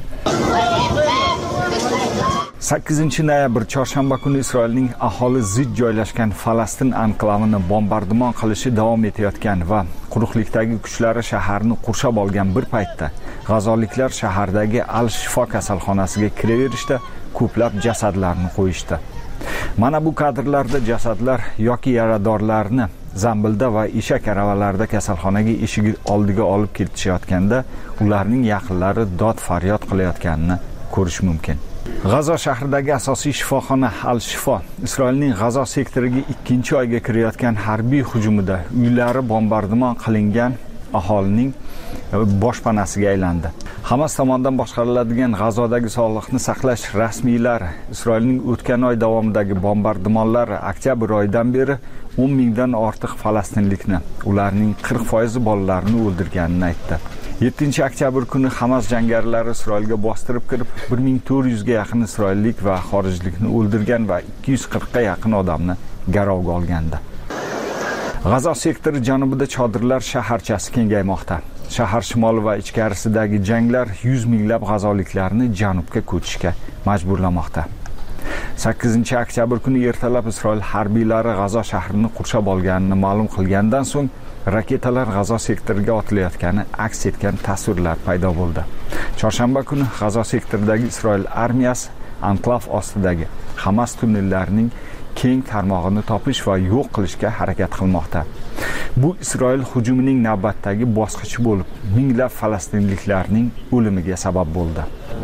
8 noyabr chorshanba kuni Isroilning aholi zid joylashgan Falastin anklavini bombardimon qilishi davom etayotgan va quruqlikdagi kuchlari shaharni qurshab olgan bir paytda g'azoliklar shahardagi Al-Shifo kasalxonasiga kiraverishda ko'plab jasadlarni qo'yishdi. Mana bu kadrlarda jasadlar yoki yaradorlarni zambilda va eshak aravalarida kasalxonaga eshigi oldiga olib ketishayotganda ularning yaqinlari dod faryod qilayotganini ko'rish mumkin. G'azo shahridagi asosiy shifoxona Al-Shifo Isroilning G'azo sektoriga 2-oyga kirayotgan harbiy hujumida uylari bombardimon qilingan aholining boshpanasiga aylandi. Hamas tomonidan boshqariladigan G'azodagi sog'liqni saqlash rasmiylari Isroilning o'tgan oy davomidagi bombardimonlari oktyabr oyidan beri 10 mingdan ortiq falastinlikni, ularning 40% bolalarini o'ldirganini aytdi. 7 oktyabr kuni Hamas jangarilari Isroilga bostirib kirib 1400 ga yaqin isroillik va xorijlikni o'ldirgan va 240 ga yaqin odamni garovga olgandi. G'azo sektori janubida chodirlar shaharchasi kengaymoqda. Shahar shimoli va ichkarisidagi janglar 100 minglab g'azoliklarni janubga ko'chishga majburlamoqda. 8 oktyabr kuni ertalab Isroil harbiylari G'azo shahrini qurshab olganini ma'lum qilgandan so'ng raketalar G'azo sektoriga otilayotgani aks etgan tasvirlar paydo bo'ldi. Chorshanba kuni G'azo sektoridagi Isroil armiyasi anklav ostidagi Hamas tunnellarining keng tarmog'ini topish va yo'q qilishga harakat qilmoqda. Bu Isroil hujumining navbatdagi bosqichi bo'lib, minglab falastinliklarning o'limiga sabab bo'ldi.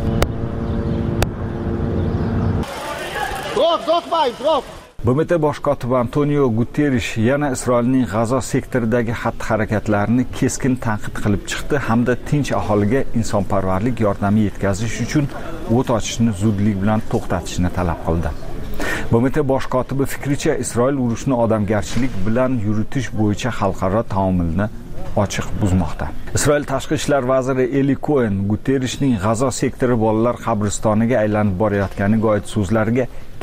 BMT bosh kotibi Antonio Guterres yana Isroilning G'azo sektoridagi xatti-harakatlarini keskin tanqid qilib chiqdi hamda tinch aholiga insonparvarlik yordami yetkazish uchun o't ochishni zudlik bilan to'xtatishni talab qildi. BMT bosh kotibi fikricha Isroil urushni odamgarchilik bilan yuritish bo'yicha xalqaro taomilni ochiq buzmoqda. Isroil tashqi ishlar vaziri Eli Cohen Guterresning G'azo sektori bolalar qabristoniga aylanib borayotganiga oid so'zlariga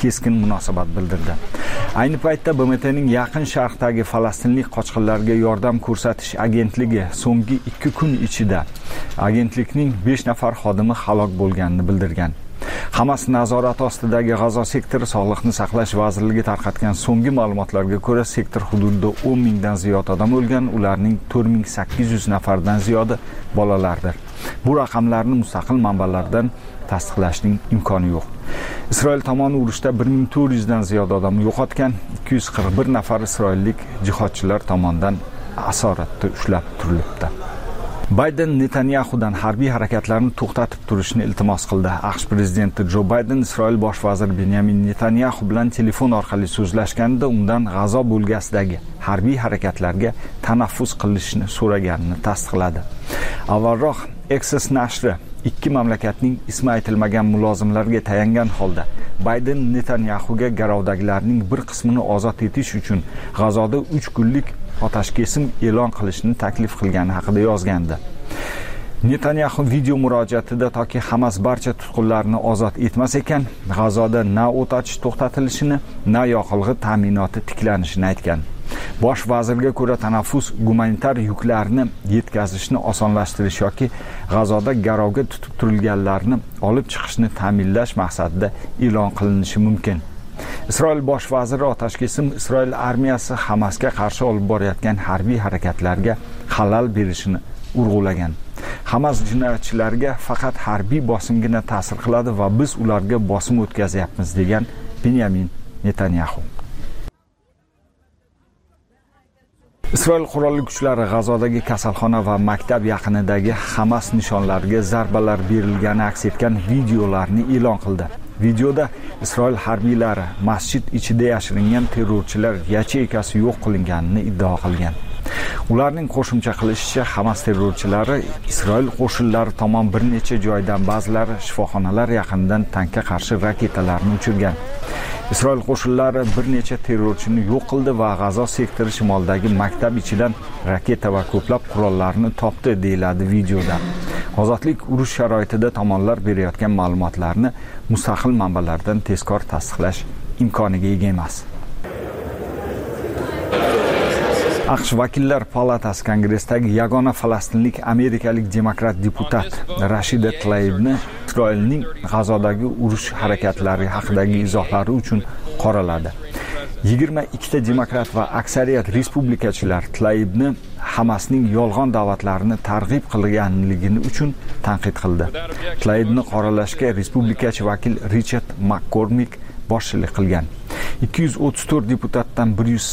keskin munosabat bildirdi. Ayni paytda BMTning Yaqin Sharqdagi falastinlik qochqinlarga yordam ko'rsatish agentligi so'nggi 2 kun ichida agentlikning 5 nafar xodimi halok bo'lganini bildirgan. Hamas nazorati ostidagi G'azo sektori Sog'liqni saqlash vazirligi tarqatgan so'nggi ma'lumotlarga ko'ra, sektor hududida 10 mingdan ziyod odam o'lgan, ularning 4800 nafardan ziyodi bolalardir. Bu raqamlarni mustaqil manbalardan tasdiqlashning imkoni yo'q. Isroil tomoni urushda 1400 dan ziyod odam yo'qotgan, 241 nafar isroillik jihodchilar tomonidan asoratda ushlab turilibdi. Bayden Netanyahudan harbiy harakatlarni to'xtatib turishni iltimos qildi. AQSh prezidenti Jo Bayden Isroil bosh vaziri Benyamin Netanyahu bilan telefon orqali so'zlashganida undan G'azo bo'lgasidagi harbiy harakatlarga tanaffus qilishni so'raganini tasdiqladi. Avvalroq Axios nashri ikki mamlakatning ismi aytilmagan mulozimlarga tayangan holda Bayden Netanyahuga garovdagilarning bir qismini ozod etish uchun G'azoda 3 kunlik otashkesim e'lon qilishni taklif qilgani haqida yozgandi. Netanyahu video murojaatida toki Hamas barcha tutqunlarni ozod etmas ekan, G'azoda na o't ochish to'xtatilishini, na yoqilg'i ta'minoti tiklanishini aytgan. Bosh vazirga ko'ra tanaffus gumanitar yuklarni yetkazishni osonlashtirish yoki G'azoda garovga tutib turilganlarni olib chiqishni ta'minlash maqsadida e'lon qilinishi mumkin. Isroil bosh vaziri otashkesim Isroil armiyasi Hamasga qarshi olib borayotgan harbiy harakatlarga xalal berishini urg'ulagan. Hamas jinoyatchilarga faqat harbiy bosimgina ta'sir qiladi va biz ularga bosim o'tkazyapmiz degan Benyamin Netanyahu. Isroil qurolli kuchlari G'azodagi kasalxona va maktab yaqinidagi Hamas nishonlariga zarbalar berilgani aks etgan videolarni e'lon qildi. Videoda Isroil harbiylari masjid ichida yashiringan terrorchilar yacheykasi yo'q qilinganini iddao qilgan. Ularning qo'shimcha qilishicha, Hamas terrorchilari Isroil qo'shinlari tomon bir necha joydan, ba'zilari shifoxonalar yaqinidan tankga qarshi raketalarni uchirgan. Isroil qo'shinlari bir necha terrorchini yo'q qildi va G'azo sektori shimolidagi maktab ichidan raketa va ko'plab qurollarni topdi, deyiladi videoda. Ozodlik urush sharoitida tomonlar berayotgan ma'lumotlarni mustaqil manbalardan tezkor tasdiqlash imkoniga ega emas. AQSh vakillar palatasi kongressdagi yagona falastinlik amerikalik demokrat deputat Rashida Tlaibni Isroilning G'azodagi urush harakatlari haqidagi izohlari uchun qoraladi. 22 ta demokrat va aksariyat respublikachilar Tlaibni Hamasning yolg'on da'vatlarini targ'ib qilganligi uchun tanqid qildi. Tlaibni qoralashga respublikachi vakil Richard McCormick boshchilik qilgan. 234 deputatdan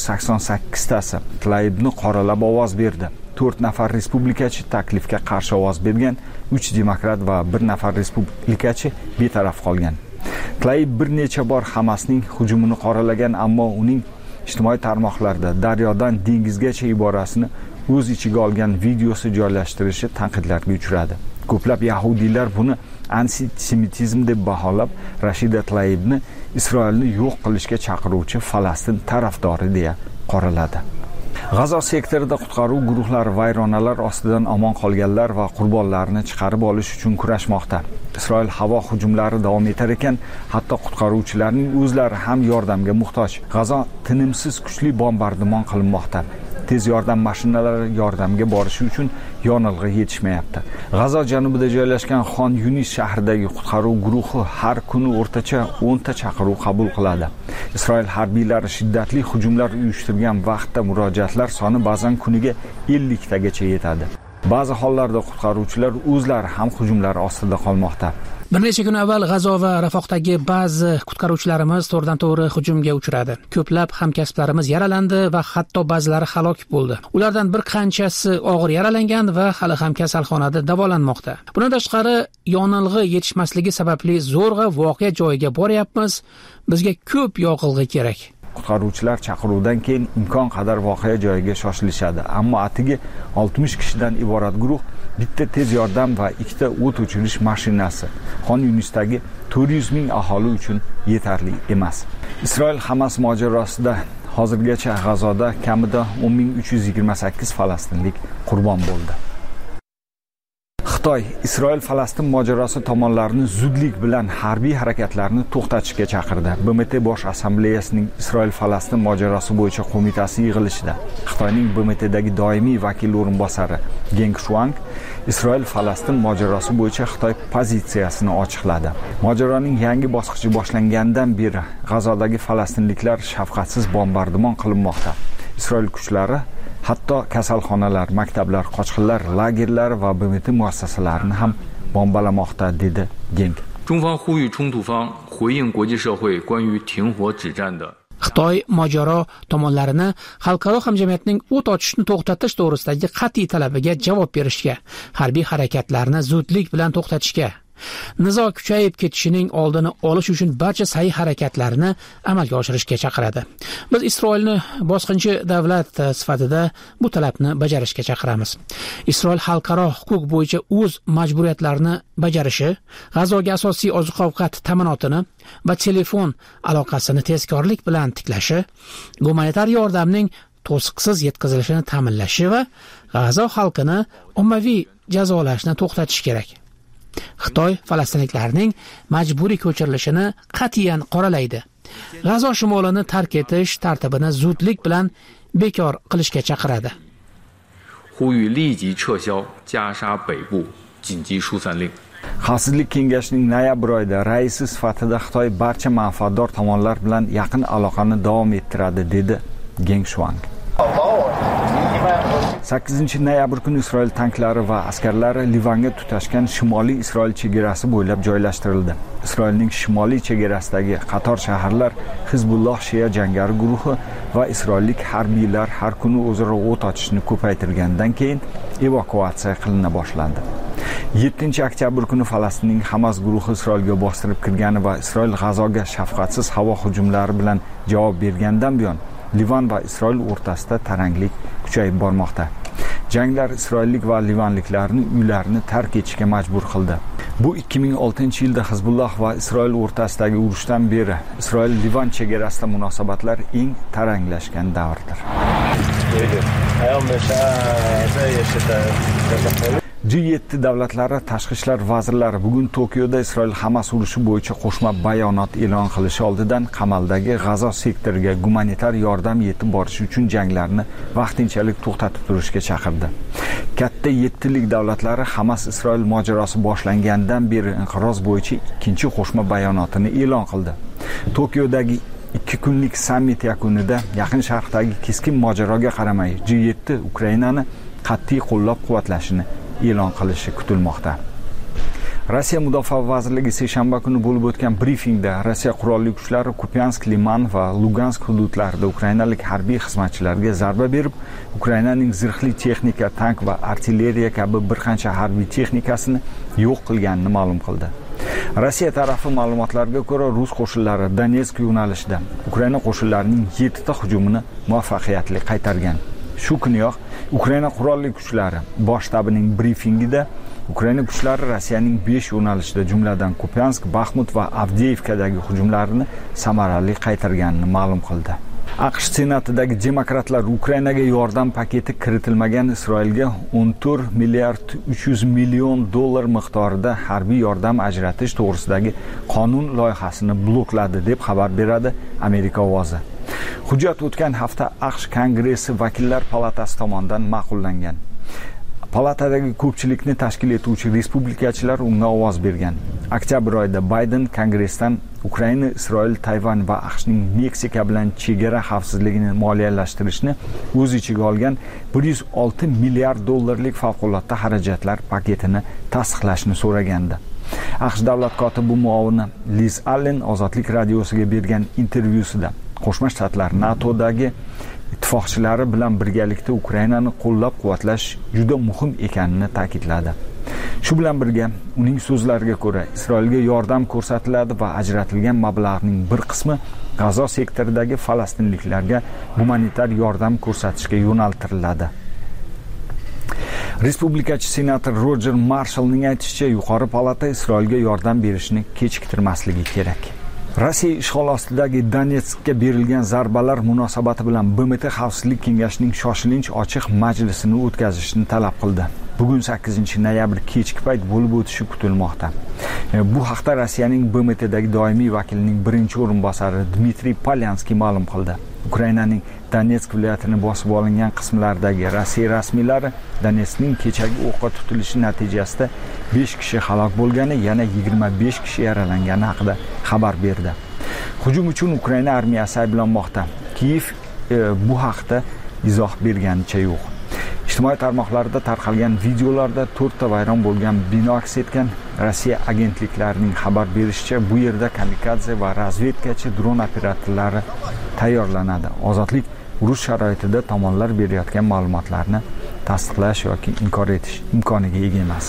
188 tasi Tlaibni qoralab ovoz berdi. 4 nafar respublikachi taklifga qarshi ovoz bergan, 3 demokrat va 1 nafar respublikachi betaraf qolgan. Tlaib bir necha bor Hamasning hujumini qoralagan, ammo uning ijtimoiy tarmoqlarda daryodan dengizgacha iborasini o'z ichiga olgan videosi joylashtirishi tanqidlarga uchradi. Ko'plab yahudiylar buni antisemitizm deb baholab, Rashida Tlaibni Isroilni yo'q qilishga chaqiruvchi Falastin tarafdori deya qoraladi. G'azo sektorida qutqaruv guruhlari vayronalar ostidan omon qolganlar va qurbonlarni chiqarib olish uchun kurashmoqda. Isroil havo hujumlari davom etar ekan, hatto qutqaruvchilarning o'zlari ham yordamga muhtoj. G'azo tinimsiz kuchli bombardimon qilinmoqda. Tez yordam mashinalari yordamga borishi uchun yonilg'i yetishmayapti. G'azo janubida joylashgan Xon Yunis shahridagi qutqaruv guruhi har kuni o'rtacha 10 ta chaqiruv qabul qiladi. Isroil harbiylari shiddatli hujumlar uyushtirgan vaqtda murojaatlar soni ba'zan kuniga 50 tagacha yetadi. Ba'zi hollarda qutqaruvchilar o'zlari ham hujumlar ostida qolmoqda. Bir necha kun avval G'azo va Rafohdagi ba'zi qutqaruvchilarimiz to'g'ridan-to'g'ri hujumga uchradi. Ko'plab hamkasblarimiz yaralandi va hatto ba'zilari halok bo'ldi. Ulardan bir qanchasi og'ir yaralangan va hali ham kasalxonada davolanmoqda. Bundan tashqari, yonilg'i yetishmasligi sababli zo'rg'a voqea joyiga boryapmiz. Bizga ko'p yoqilg'i kerak. Qutqaruvchilar chaqiruvdan keyin imkon qadar voqea joyiga shoshilishadi, ammo atigi 60 kishidan iborat guruh bitta tez yordam va ikkita o't o'chirish mashinasi Xon Yunisdagi 400 ming aholi uchun yetarli emas. Isroil Hamas mojarosida hozirgacha G'azoda kamida 10.328 falastinlik qurbon bo'ldi. Xitoy Isroil Falastin mojarosi tomonlarini zudlik bilan harbiy harakatlarni to'xtatishga chaqirdi. BMT Bosh Assambleyasining Isroil Falastin mojarosi bo'yicha qo'mitasi yig'ilishida Xitoyning BMTdagi doimiy vakil o'rinbosari Geng Shuang Isroil Falastin mojarosi bo'yicha Xitoy pozitsiyasini ochiqladi. Mojaroning yangi bosqichi boshlangandan beri G'azodagi falastinliklar shafqatsiz bombardimon qilinmoqda. Isroil kuchlari hatto kasalxonalar, maktablar, qochqinlar lagerlari va BMT muassasalarini ham bombalamoqda, dedi Geng. 中方呼吁冲突方回应国际社会关于停火止战的 Xitoy mojaro tomonlarini xalqaro hamjamiyatning o't ochishni to'xtatish to'g'risidagi qat'iy talabiga javob berishga, harbiy harakatlarni zudlik bilan to'xtatishga, nizo kuchayib ketishining oldini olish uchun barcha sa'y harakatlarini amalga oshirishga chaqiradi. Biz Isroilni bosqinchi davlat sifatida bu talabni bajarishga chaqiramiz. Isroil xalqaro huquq bo'yicha o'z majburiyatlarini bajarishi, G'azoga asosiy oziq-ovqat ta'minotini va telefon aloqasini tezkorlik bilan tiklashi, gumanitar yordamning to'siqsiz yetkazilishini ta'minlashi va G'azo xalqini ommaviy jazolashni to'xtatish kerak. Xitoy falastinliklarning majburiy ko'chirilishini qat'iyan qoralaydi. G'azo shimolini tark etish tartibini zudlik bilan bekor qilishga chaqiradi. 呼吁立即撤销加沙北部紧急疏散令。 Xavfsizlik kengashining noyabr oyida raisi sifatida Xitoy barcha manfaatdor tomonlar bilan yaqin aloqani davom ettiradi, dedi Geng Shuang. 8 noyabr kuni Isroil tanklari va askarlari Livanga tutashgan Shimoliy Isroil chegarasi bo'ylab joylashtirildi. Isroilning shimoliy chegarasidagi qator shaharlar Hizbulloh Shia jangari guruhi va isroillik harbiylar har kuni o'zaro o't ochishni ko'paytirgandan keyin evakuatsiya qilina boshlandi. 7 oktyabr kuni Falastinning Hamas guruhi Isroilga bostirib kirgani va Isroil G'azoga shafqatsiz havo hujumlari bilan javob bergandan buyon Livan va Isroil o'rtasida taranglik kuchayib bormoqda. Janglar isroillik va livanliklarni uylarini tark etishga majbur qildi. Bu 2006-yilda Hizbulloh va Isroil o'rtasidagi urushdan beri Isroil-Livan chegarasida munosabatlar eng taranglashgan davrdir. G7 davlatlari tashqi ishlar vazirlari bugun Tokioda Isroil-Hamas urushi bo'yicha qo'shma bayonot e'lon qilishi oldidan qamaldagi G'azo sektoriga gumanitar yordam yetib borishi uchun janglarni vaqtinchalik to'xtatib turishga chaqirdi. Katta 7lik davlatlari Hamas-Isroil mojarosi boshlangandan beri inqiroz bo'yicha ikkinchi qo'shma bayonotini e'lon qildi. Tokiodagi 2 kunlik sammit yakunida Yaqin Sharqdagi keskin mojaroga qaramay G7 Ukrainani qat'iy qo'llab-quvvatlashini e'lon qilishi kutilmoqda. Rossiya Mudofaa vazirligi seshanba kuni bo'lib o'tgan brifingda Rossiya qurolli kuchlari Kupyansk, Liman va Lugansk hududlarida ukrainalik harbiy xizmatchilarga zarba berib, Ukrainaning zirhli texnika, tank va artilleriya kabi bir qancha harbiy texnikasini yo'q qilganini ma'lum qildi. Rossiya tarafi ma'lumotlarga ko'ra, rus qo'shinlari Donetsk yo'nalishida Ukraina qo'shinlarining 7 ta hujumini muvaffaqiyatli qaytargan. Shu kuniyoq Ukraina qurolli kuchlari bosh shtabining brifingida Ukraina kuchlari Rossiyaning 5 yo'nalishida, jumladan Kupyansk, Baxmut va Avdiivkadagi hujumlarini samarali qaytarganini ma'lum qildi. AQSh senatidagi demokratlar Ukrainaga yordam paketi kiritilmagan Isroilga 14 milliard 300 million dollar miqdorida harbiy yordam ajratish to'g'risidagi qonun loyihasini blokladi deb xabar beradi Amerika ovozi. Hujjat o'tgan hafta AQSh Kongressi vakillar palatasi tomonidan ma'qullangan. Palatadagi ko'pchilikni tashkil etuvchi respublikachilar unga ovoz bergan. Oktyabr oyida Bayden Kongressdan Ukraina, Isroil, Tayvan va AQShning Meksika bilan chegara xavfsizligini moliyalashtirishni o'z ichiga olgan 106 milliard dollarlik favqulodda xarajatlar paketini tasdiqlashni so'ragandi. AQSh davlat kotibi muovini Liz Allen Ozodlik radiosiga bergan intervyusida Qo'shma Shtatlar NATOdagi ittifoqchilari bilan birgalikda Ukrainani qo'llab-quvvatlash juda muhim ekanini ta'kidladi. Shu bilan birga uning so'zlariga ko'ra Isroilga yordam ko'rsatiladi va ajratilgan mablag'ning bir qismi G'azo sektoridagi falastinliklarga gumanitar yordam ko'rsatishga yo'naltiriladi. Respublikachi senator Roger Marshallning aytishicha, yuqori palata Isroilga yordam berishni kechiktirmasligi kerak. Rossiya ishg'ol ostidagi Donetskga berilgan zarbalar munosabati bilan BMT Xavfsizlik kengashining shoshilinch ochiq majlisini o'tkazishni talab qildi. bugun 8-noyabr kechki payt bo'lib o'tishi kutilmoqda. Bu haqda Rossiyaning BMTdagi doimiy vakilining birinchi o'rinbosari Dmitriy Polyanskiy ma'lum qildi. Ukrainaning Donetsk viloyatini bosib olingan qismlaridagi Rossiya rasmiylari Donetskning kechagi o'qqa tutilishi natijasida 5 kishi halok bo'lgani, yana 25 kishi yaralangani haqida xabar berdi. Hujum uchun Ukraina armiyasi ayblanmoqda. Kiyev bu haqda izoh berganicha yo'q. Ijtimoiy tarmoqlarda tarqalgan videolarda 4 ta vayron bo'lgan bino aks etgan. Rossiya agentliklarining xabar berishicha, bu yerda kamikadze va razvedkachi dron operatorlari tayyorlanadi. Ozodlik urush sharoitida tomonlar berayotgan ma'lumotlarni tasdiqlash yoki inkor etish imkoniga ega emas.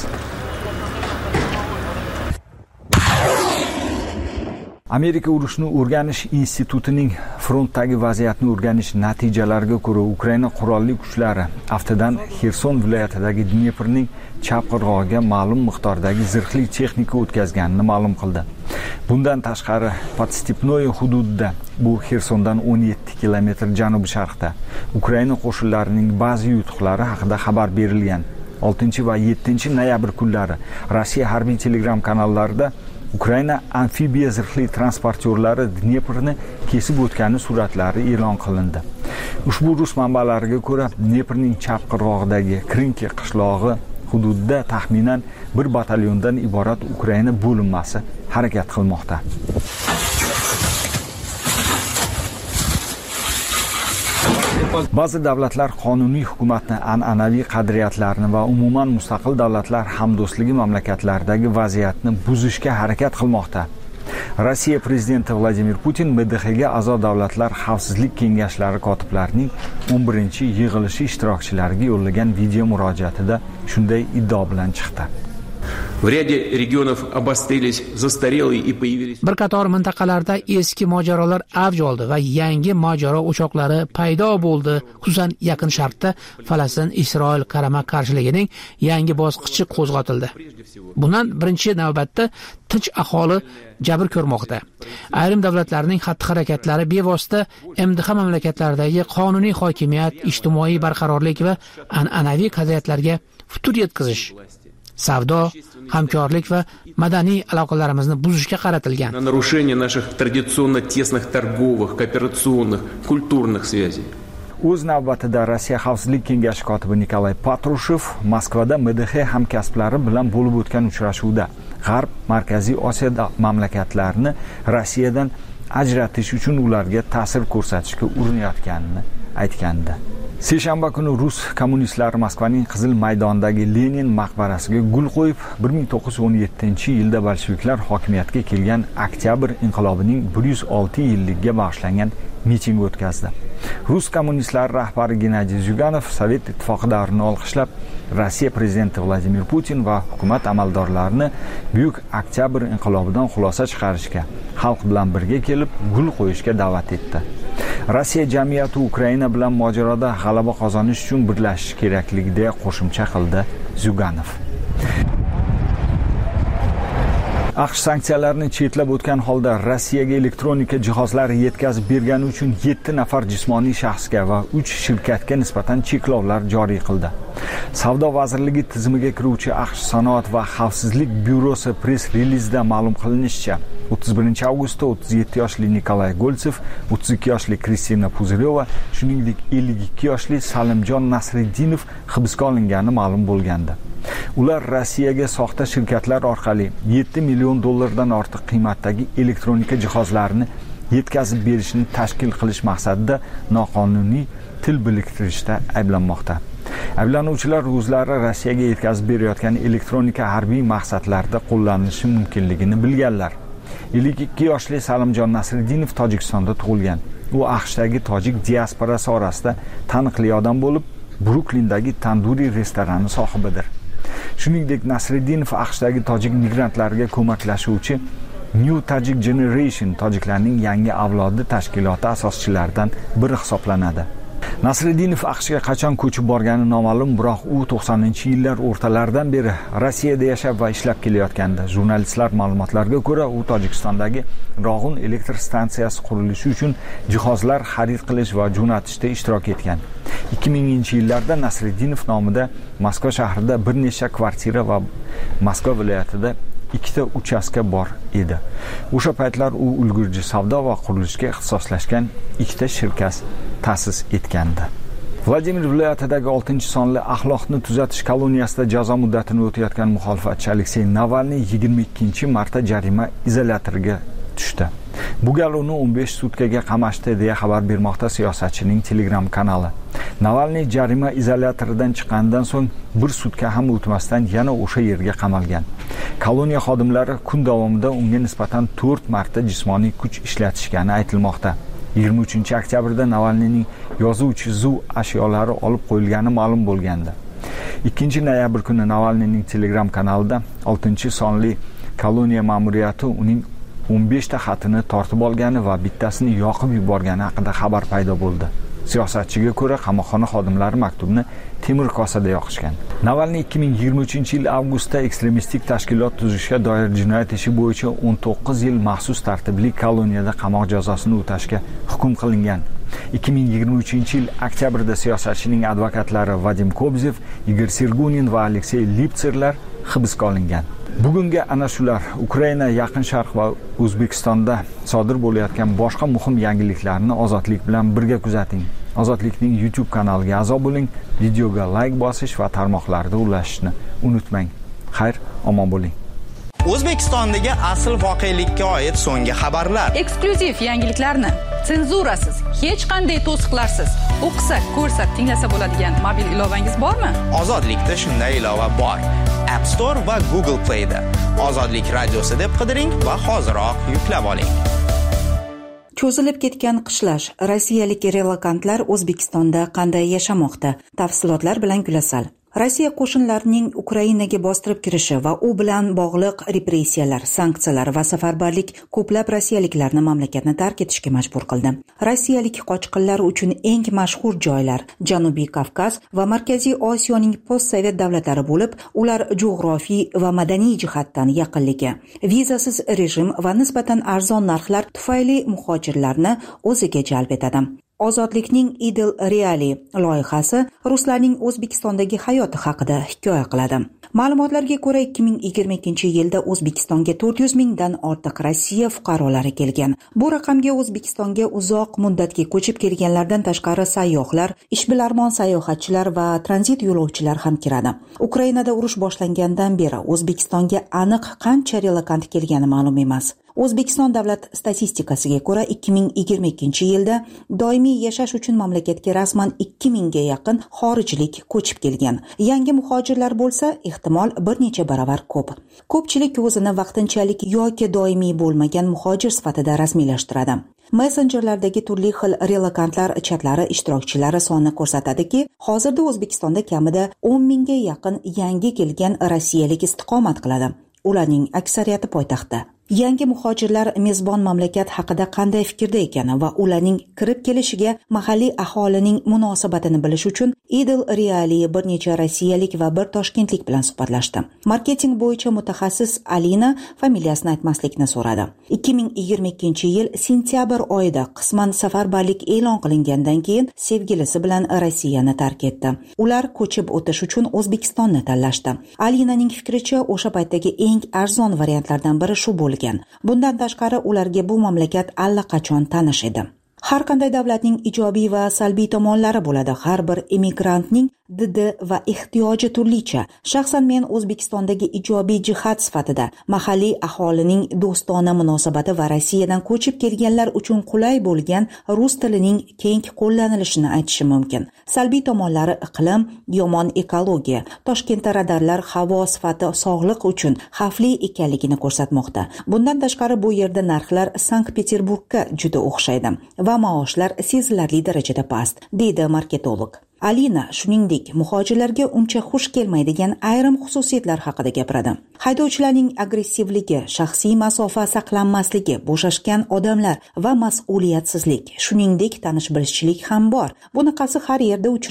Amerika urushni o'rganish institutining frontdagi vaziyatni o'rganish natijalariga ko'ra, Ukraina qurolli kuchlari aftidan Xerson viloyatidagi Dneprning chap qirg'og'iga ma'lum miqdordagi zirhli texnika o'tkazganini ma'lum qildi. Bundan tashqari, Podstepnoye hududida, bu Xersondan 17 kilometr janubi-sharqda, Ukraina qo'shinlarining ba'zi yutuqlari haqida xabar berilgan. 6 va 7 noyabr kunlari Rossiya harbiy telegram kanallarida Ukraina amfibiya zirhli transportyorlari Dneprni kesib o'tgani suratlari e'lon qilindi. Ushbu rus manbalariga ko'ra, Dneprning chap qirg'og'idagi Krinki qishlog'i hududida taxminan 1 batalyondan iborat Ukraina bo'linmasi harakat qilmoqda. Ba'zi davlatlar qonuniy hukumatni, an'anaviy qadriyatlarni va umuman mustaqil davlatlar hamdo'stligi mamlakatlaridagi vaziyatni buzishga harakat qilmoqda. Rossiya prezidenti Vladimir Putin MDHga a'zo davlatlar xavfsizlik kengashlari kotiblarining 11-yig'ilishi ishtirokchilariga yo'llagan video murojaatida shunday iddao bilan chiqdi. В ряде регионов обострились застарелые и появились... Bir qator mintaqalarda eski mojarolar avj oldi va yangi mojaro o'choqlari paydo bo'ldi. Xususan, Yaqin Sharqda Falastin-Isroil qarama-qarshiligining yangi bosqichi qo'zg'atildi. Bundan birinchi navbatda tinch aholi jabr ko'rmoqda. Ayrim davlatlarning xatti-harakatlari bevosita MDH mamlakatlaridagi qonuniy hokimiyat, ijtimoiy barqarorlik va an'anaviy qadriyatlarga futur yetkazish, savdo, hamkorlik va madaniy aloqalarimizni buzishga qaratilgan. На нарушение наших традиционно тесных торговых, кооперационных, культурных связей. O'z navbatida Rossiya Xavfsizlik kengashi kotibi Nikolay Patrushev Moskvada MDH hamkasblari bilan bo'lib o'tgan uchrashuvda G'arb, Markaziy Osiyo mamlakatlarini Rossiyadan ajratish uchun ularga ta'sir ko'rsatishga urinayotganini aytgandi. Seshanba kuni rus kommunistlari Moskvaning Qizil maydonidagi Lenin maqbarasiga gul qo'yib, 1917-yilda bolsheviklar hokimiyatga kelgan oktyabr inqilobining 106 yilligiga bag'ishlangan miting o'tkazdi. Rus kommunistlari rahbari Gennadiy Zyuganov Sovet ittifoqi davrini olqishlab, Rossiya prezidenti Vladimir Putin va hukumat amaldorlarini buyuk oktyabr inqilobidan xulosa chiqarishga, xalq bilan birga kelib gul qo'yishga da'vat etdi. Rossiya jamiyati Ukraina bilan mojaroda g'alaba qozonish uchun birlashish kerakligida qo'shimcha qildi Zyuganov. AQSh sanksiyalarni chetlab o'tgan holda Rossiyaga elektronika jihozlari yetkazib bergani uchun 7 nafar jismoniy shaxsga va 3 shirkatga nisbatan cheklovlar joriy qildi. Savdo vazirligi tizimiga kiruvchi AQSh Sanoat va xavfsizlik byurosi press-relizida ma'lum qilinishicha, 31 avgustda 37 yoshli Nikolay Goltsev, 32 yoshli Kristina Puzyova, shuningdek 52 yoshli Salimjon Nasriddinov hibsga olingani ma'lum bo'lgandi. Ular Rossiyaga soxta shirkatlar orqali 7 million dollardan ortiq qiymatdagi elektronika jihozlarini yetkazib berishni tashkil qilish maqsadida noqonuniy til biriktirishda ayblanmoqda. Ayblanuvchilar o'zlari Rossiyaga yetkazib berayotgan elektronika harbiy maqsadlarda qo'llanilishi mumkinligini bilganlar. 52 yoshli Salimjon Nasriddinov Tojikistonda tug'ilgan. U AQShdagi tojik diasporasi orasida taniqli odam bo'lib, Bruklindagi tanduriy restorani sohibidir. Shuningdek, Nasriddinov AQShdagi tojik migrantlarga ko'maklashuvchi New Tajik Generation tojiklarning yangi avlodi tashkiloti asoschilaridan biri hisoblanadi. Nasriddinov AQShga qachon ko'chib borgani noma'lum, biroq u 90-yillar o'rtalaridan beri Rossiyada yashab va ishlab kelayotgandi. Jurnalistlar ma'lumotlariga ko'ra, u Tojikistondagi Rog'un elektr stansiyasi qurilishi uchun jihozlar xarid qilish va jo'natishda ishtirok etgan. 2000-yillarda Nasriddinov nomida Moskva shahrida bir nechta kvartira va Moskva viloyatida 2 uchastka bor edi. O'sha paytlar u ulgurji savdo va qurilishga ixtisoslashgan 2 shirkat ta'sis etgandi. Vladimir viloyatidagi 6-sonli axloqni tuzatish koloniyasida jazo muddatini o'tayotgan muxolifatchi Aleksey Navalniy 22-marta jarima izolyatoriga tushdi. Bu gal uni 15 sutkaga qamashdi deya xabar bermoqda siyosatchining Telegram kanali. Navalniy jarima izolyatoridan chiqqanidan so'ng 1 sutka ham o'tmasdan yana o'sha yerga qamalgan. Koloniya xodimlari kun davomida unga nisbatan 4 marta jismoniy kuch ishlatishgani aytilmoqda. 23-oktyabrda Navalniyning yozuvchi ZU ashyolari olib qo'yilgani ma'lum bo'lgandi. 2-noyabr kuni Navalniyning Telegram kanalida 6-sonli koloniya ma'muriyati uning 15 ta xatini tortib olgani va bittasini yoqib yuborgani haqida xabar paydo bo'ldi. Siyosatchiga ko'ra, qamoqxona xodimlari maktubni temir kosada yoqishgan. Navalniy 2023-yil avgustda ekstremistik tashkilot tuzishga doir jinoyat ishi bo'yicha 19 yil maxsus tartibli koloniyada qamoq jazosini o'tashga hukm qilingan. 2023-yil oktyabrda siyosatchining advokatlari Vadim Kobzev, Igor Sergunin va Aleksey Liptserlar hibsga olingan. Bugungi ana shular Ukraina, Yaqin Sharq va O'zbekistonda sodir bo'layotgan boshqa muhim yangiliklarni Ozodlik bilan birga kuzating. Ozodlikning YouTube kanaliga a'zo bo'ling, videoga like bosish va tarmoqlarda ulashishni unutmang. Xayr, omon bo'ling. O'zbekistondagi asl voqelikka oid so'nggi xabarlar, eksklyuziv yangiliklarni senzurasiz, hech qanday to'siqlarsiz o'qisak, ko'rsak, tinglasa bo'ladigan mobil ilovangiz bormi? Ozodlikda shunday ilova bor. App Store va Google Play'da Ozodlik radiosi deb qidiring va hoziroq yuklab oling. Cho'zilib ketgan qishlash. Rossiyalik relokantlar O'zbekistonda qanday yashamoqda? Tafsilotlar bilan Gulasal. Rossiya qo'shinlarining Ukrainaga bostirib kirishi va u bilan bog'liq repressiyalar, sanksiyalar va safarbarlik ko'plab rossiyaliklarni mamlakatni tark etishga majbur qildi. Rossiyalik qochqinlar uchun eng mashhur joylar Janubiy Kavkaz va Markaziy Osiyoning postsovet davlatlari bo'lib, ular jug'rofiy va madaniy jihatdan yaqinligi, vizasiz rejim va nisbatan arzon narxlar tufayli muhojirlarni o'ziga jalb etadi. Ozodlikning Idil Reali loyihasi ruslarning O'zbekistondagi hayoti haqida hikoya qiladi. Ma'lumotlarga ko'ra, 2022-yilda O'zbekistonga 400 mingdan ortiq Rossiya fuqarolari kelgan. Bu raqamga O'zbekistonga uzoq muddatga ko'chib kelganlardan tashqari sayyohlar, ishbilarmon sayohatchilar va tranzit yo'lovchilar ham kiradi. Ukrainada urush boshlangandan beri O'zbekistonga aniq qancha relokant kelgani ma'lum emas. O'zbekiston davlat statistikasiga ko'ra 2022-yilda doimiy yashash uchun mamlakatga rasman 2000 ga yaqin xorijlik ko'chib kelgan. Yangi muhojirlar bo'lsa, ehtimol bir necha baravar ko'p. Ko'pchilik o'zini vaqtinchalik yoki doimiy bo'lmagan muhojir sifatida rasmiylashtiradi. Messengerlardagi turli xil relokantlar chatlari ishtirokchilari soni ko'rsatadiki, hozirda O'zbekistonda kamida 10 mingga yaqin yangi kelgan rossiyalik istiqomat qiladi. Ularning aksariyati poytaxtda. Yangi muhojirlar mezbon mamlakat haqida qanday fikrda ekani va ularning kirib kelishiga mahalliy aholining munosabatini bilish uchun Idil Reali bir necha rossiyalik va bir toshkentlik bilan suhbatlashdi. Marketing bo'yicha mutaxassis Alina familiyasini aytmaslikni so'radi. 2022-yil sentyabr oyida qisman safarbarlik e'lon qilingandan keyin sevgilisi bilan Rossiyani tark etdi. Ular ko'chib o'tish uchun O'zbekistonni tanlashdi. Alinaning fikricha, o'sha paytdagi eng arzon variantlardan biri shu bo'lgan. Bundan tashqari ularga bu mamlakat allaqachon tanish edi. Har qanday davlatning ijobiy va salbiy tomonlari bo'ladi. Har bir immigrantning didi va ehtiyoji turlicha. Shaxsan men O'zbekistondagi ijobiy jihat sifatida mahalliy aholining do'stona munosabati va Rossiyadan ko'chib kelganlar uchun qulay bo'lgan rus tilining keng qo'llanilishini aytishim mumkin. Salbiy tomonlari iqlim, yomon ekologiya, Toshkentda radarlar havo sifati sog'liq uchun xavfli ekanligini ko'rsatmoqda. Bundan tashqari bu yerda narxlar Sankt-Peterburgga juda o'xshaydi va maoshlar sezilarli darajada past, deydi marketolog. Alina shuningdek muhojirlarga uncha xush kelmaydigan ayrim xususiyatlar haqida gapiradi. Haydovchilarning agressivligi, shaxsiy masofa saqlanmasligi, bo'shashgan odamlar va mas'uliyatsizlik, shuningdek tanish-bilishchilik ham bor. Bunaqasi har yerda uchraydi.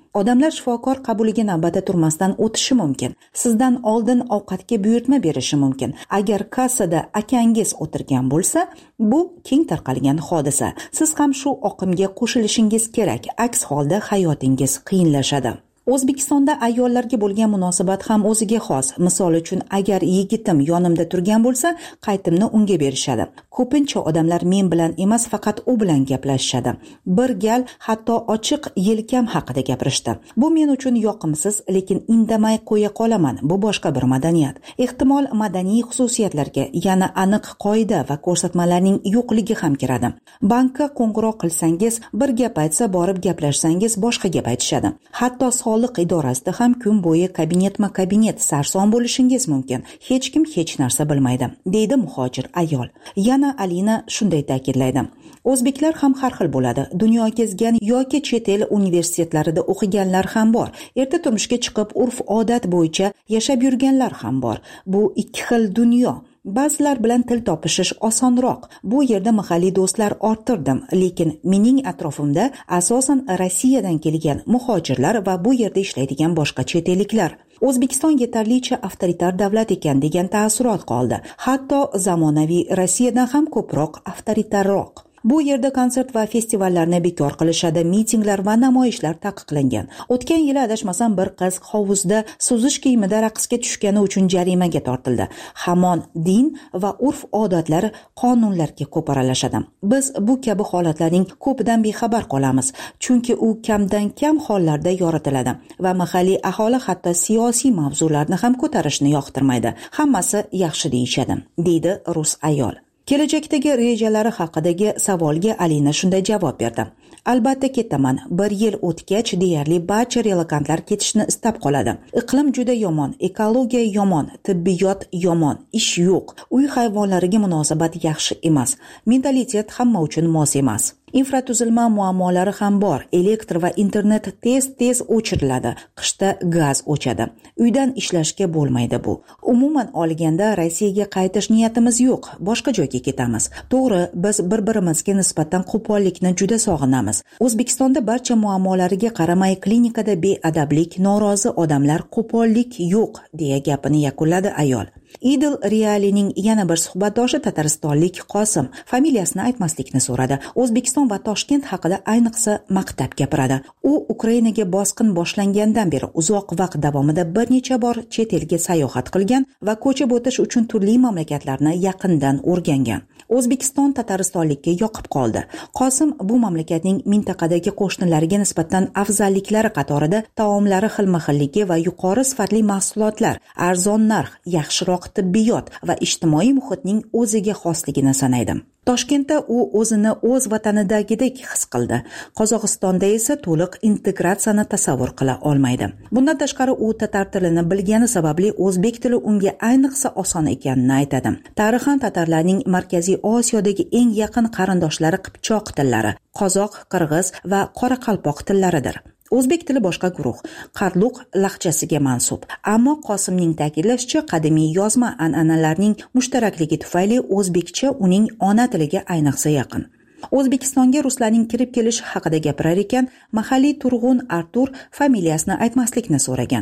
Odamlar shifokor qabuliga navbatda turmasdan o'tishi mumkin. Sizdan oldin ovqatga buyurtma berishi mumkin. Agar kassada akangiz o'tirgan bo'lsa, bu keng tarqalgan hodisa. Siz ham shu oqimga qo'shilishingiz kerak. Aks holda hayotingiz qiyinlashadi. O'zbekistonda ayollarga bo'lgan munosabat ham o'ziga xos. Misol uchun, agar yigitim yonimda turgan bo'lsa, qaytimni unga berishadi. Ko'pincha odamlar men bilan emas, faqat u bilan gaplashishadi. Bir gal hatto ochiq yelkam haqida gapirishdi. Bu men uchun yoqimsiz, lekin indamay qo'ya qolaman. Bu boshqa bir madaniyat. Ehtimol madaniy xususiyatlarga, yana aniq qoida va ko'rsatmalarning yo'qligi ham kiradi. Bankka qo'ng'iroq qilsangiz, bir gap aytsa, borib gaplashsangiz, boshqa gap aytishadi. Hatto soliq idorasida ham kun bo'yi kabinetma-kabinet sarson bo'lishingiz mumkin. Hech kim hech narsa bilmaydi, deydi muhojir ayol. Yana Alina shunday ta'kidlaydi. O'zbeklar ham har xil bo'ladi. Dunyo kezgan yoki chet el universitetlarida o'qiganlar ham bor. Erta turmushga chiqib, urf-odat bo'yicha yashab yurganlar ham bor. Bu ikki xil dunyo. Ba'zilar bilan til topishish osonroq. Bu yerda mahalliy do'stlar orttirdim, lekin mening atrofimda asosan Rossiyadan kelgan muhojirlar va bu yerda ishlaydigan boshqa chet elliklar. O'zbekiston yetarlicha avtoritar davlat ekan degan taassurot qoldi. Hatto zamonaviy Rossiyadan ham ko'proq avtoritarroq. Bu yerda konsert va festivallarni bekor qilishadi, mitinglar va namoyishlar taqiqlangan. O'tgan yili adashmasam bir qiz hovuzda suzish kiyimida raqsga tushgani uchun jarimaga tortildi. Hamon din va urf-odatlar qonunlarga ko'p aralashadi. Biz bu kabi holatlarning ko'pidan bexabar qolamiz, chunki u kamdan kam hollarda yoritiladi va mahalliy aholi hatto siyosiy mavzularni ham ko'tarishni yoqtirmaydi. Hammasi yaxshi deyishadi, deydi rus ayol. Kelajakdagi rejalari haqidagi savolga Alina shunday javob berdi. Albatta ketaman. Bir yil o'tgach deyarli barcha relokantlar ketishni istab qoladi. Iqlim juda yomon, ekologiya yomon, tibbiyot yomon, ish yo'q, uy hayvonlariga munosabat yaxshi emas, mentalitet hamma uchun mos emas. Infratuzilma muammolari ham bor. Elektr va internet tez o'chiriladi. Qishda gaz o'chadi. Uydan ishlashga bo'lmaydi bu. Umuman olganda Rossiyaga qaytish niyatimiz yo'q. Boshqa joyga ketamiz. To'g'ri, biz bir-birimizga nisbatan qo'pollikni juda sog'inamiz. O'zbekistonda barcha muammolariga qaramay klinikada beadablik, norozi odamlar, qo'pollik yo'q, deya gapini yakunladi ayol. Idil Realining yana bir suhbatdoshi tataristonlik Qosim familiyasini aytmaslikni so'radi. O'zbekiston va Toshkent haqida ayniqsa maqtab gapiradi. U Ukrainaga bosqin boshlangandan beri uzoq vaqt davomida bir necha bor chet elga sayohat qilgan va ko'chib o'tish uchun turli mamlakatlarni yaqindan o'rgangan. O'zbekiston Tataristonlikka yoqib qoldi. Qosim bu mamlakatning mintaqadagi qo'shnilariga nisbatan afzalliklari qatorida taomlari xilma-xilligi va yuqori sifatli mahsulotlar, arzon narx, yaxshiroq tibbiyot va ijtimoiy muhitning o'ziga xosligini sanaydi. Toshkentda u o'zini o'z vatanidagidek his qildi. Qozog'istonda esa to'liq integratsiyani tasavvur qila olmaydi. Bundan tashqari u tatar tilini bilgani sababli o'zbek tili unga ayniqsa oson ekanini aytadi. Tarixan tatarlarning Markaziy Osiyodagi eng yaqin qarindoshlari qipchoq tillari, qozoq, qirg'iz va qoraqalpoq tillaridir. O'zbek tili boshqa guruh, Qarluq lahjasiga mansub. Ammo Qosimning ta'kidlashicha, qadimiy yozma an'analarning mushtarakligi tufayli o'zbekcha uning ona tiliga ayniqsa yaqin. O'zbekistonga ruslarning kirib kelishi haqida gapirar ekan, mahalliy turg'un Artur familiyasini aytmaslikni so'ragan.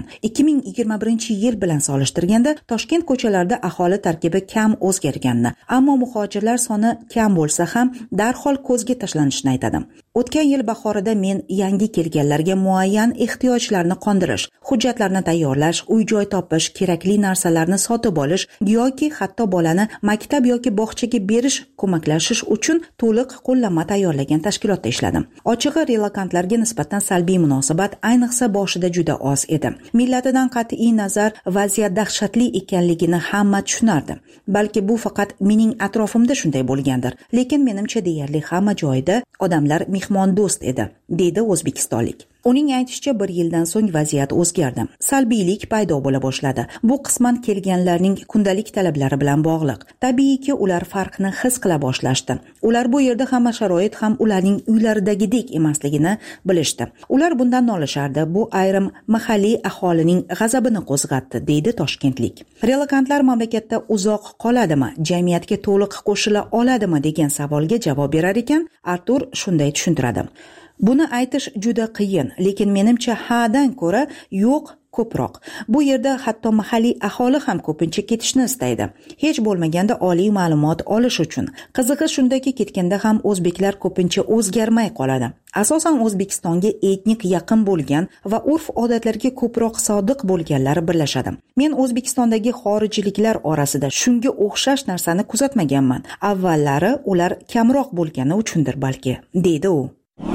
2021-yil bilan solishtirganda Toshkent ko'chalarida aholi tarkibi kam o'zgarganini, ammo muhojirlar soni kam bo'lsa ham darhol ko'zga tashlanishini aytadi. O'tgan yil bahorida men yangi kelganlarga muayyan ehtiyojlarni qondirish, hujjatlarni tayyorlash, uy-joy topish, kerakli narsalarni sotib olish yoki hatto bolani maktab yoki bog'chaga berish ko'maklashish uchun to'liq qo'llanma tayyorlagan tashkilotda ishladim. Ochig'i, relokantlarga nisbatan salbiy munosabat ayniqsa boshida juda oz edi. Millatidan qat'iy nazar vaziyat dahshatli ekanligini hamma tushunardi. Balki bu faqat mening atrofimda shunday bo'lgandir, lekin menimcha deyarli hamma joyda odamlar mehmondo'st edi, deydi o'zbekistonlik. Uning aytishicha, bir yildan so'ng vaziyat o'zgardi. Salbiylik paydo bo'la boshladi. Bu qisman kelganlarning kundalik talablari bilan bog'liq. Tabiiyki, ular farqni his qila boshlashdi. Ular bu yerda hamma sharoit ham ularning uylaridagidek emasligini bilishdi. Ular bundan nolishardi. Bu ayrim mahalliy aholining g'azabini qo'zg'atdi, deydi toshkentlik. Relokantlar mamlakatda uzoq qoladimi, jamiyatga to'liq qo'shila oladimi degan savolga javob berar ekan, Artur shunday tushuntiradi. Buni aytish juda qiyin, lekin menimcha hadan ko'ra yo'q ko'proq. Bu yerda hatto mahalliy aholi ham ko'pincha ketishni istaydi. Hech bo'lmaganda oliy ma'lumot olish uchun. Qizig'i shundaki, ketganda ham o'zbeklar ko'pincha o'zgarmay qoladi. Asosan O'zbekistonga etnik yaqin bo'lgan va urf-odatlarga ko'proq sodiq bo'lganlar birlashadi. Men O'zbekistondagi xorijliklar orasida shunga o'xshash narsani kuzatmaganman. Avvallari ular kamroq bo'lgani uchundir balki, deydi u.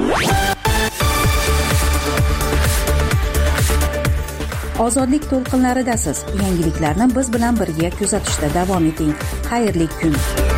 Ozodlik to'lqinlaridasiz. Yangiliklarni biz bilan birga kuzatishda davom eting. Xayrli kun.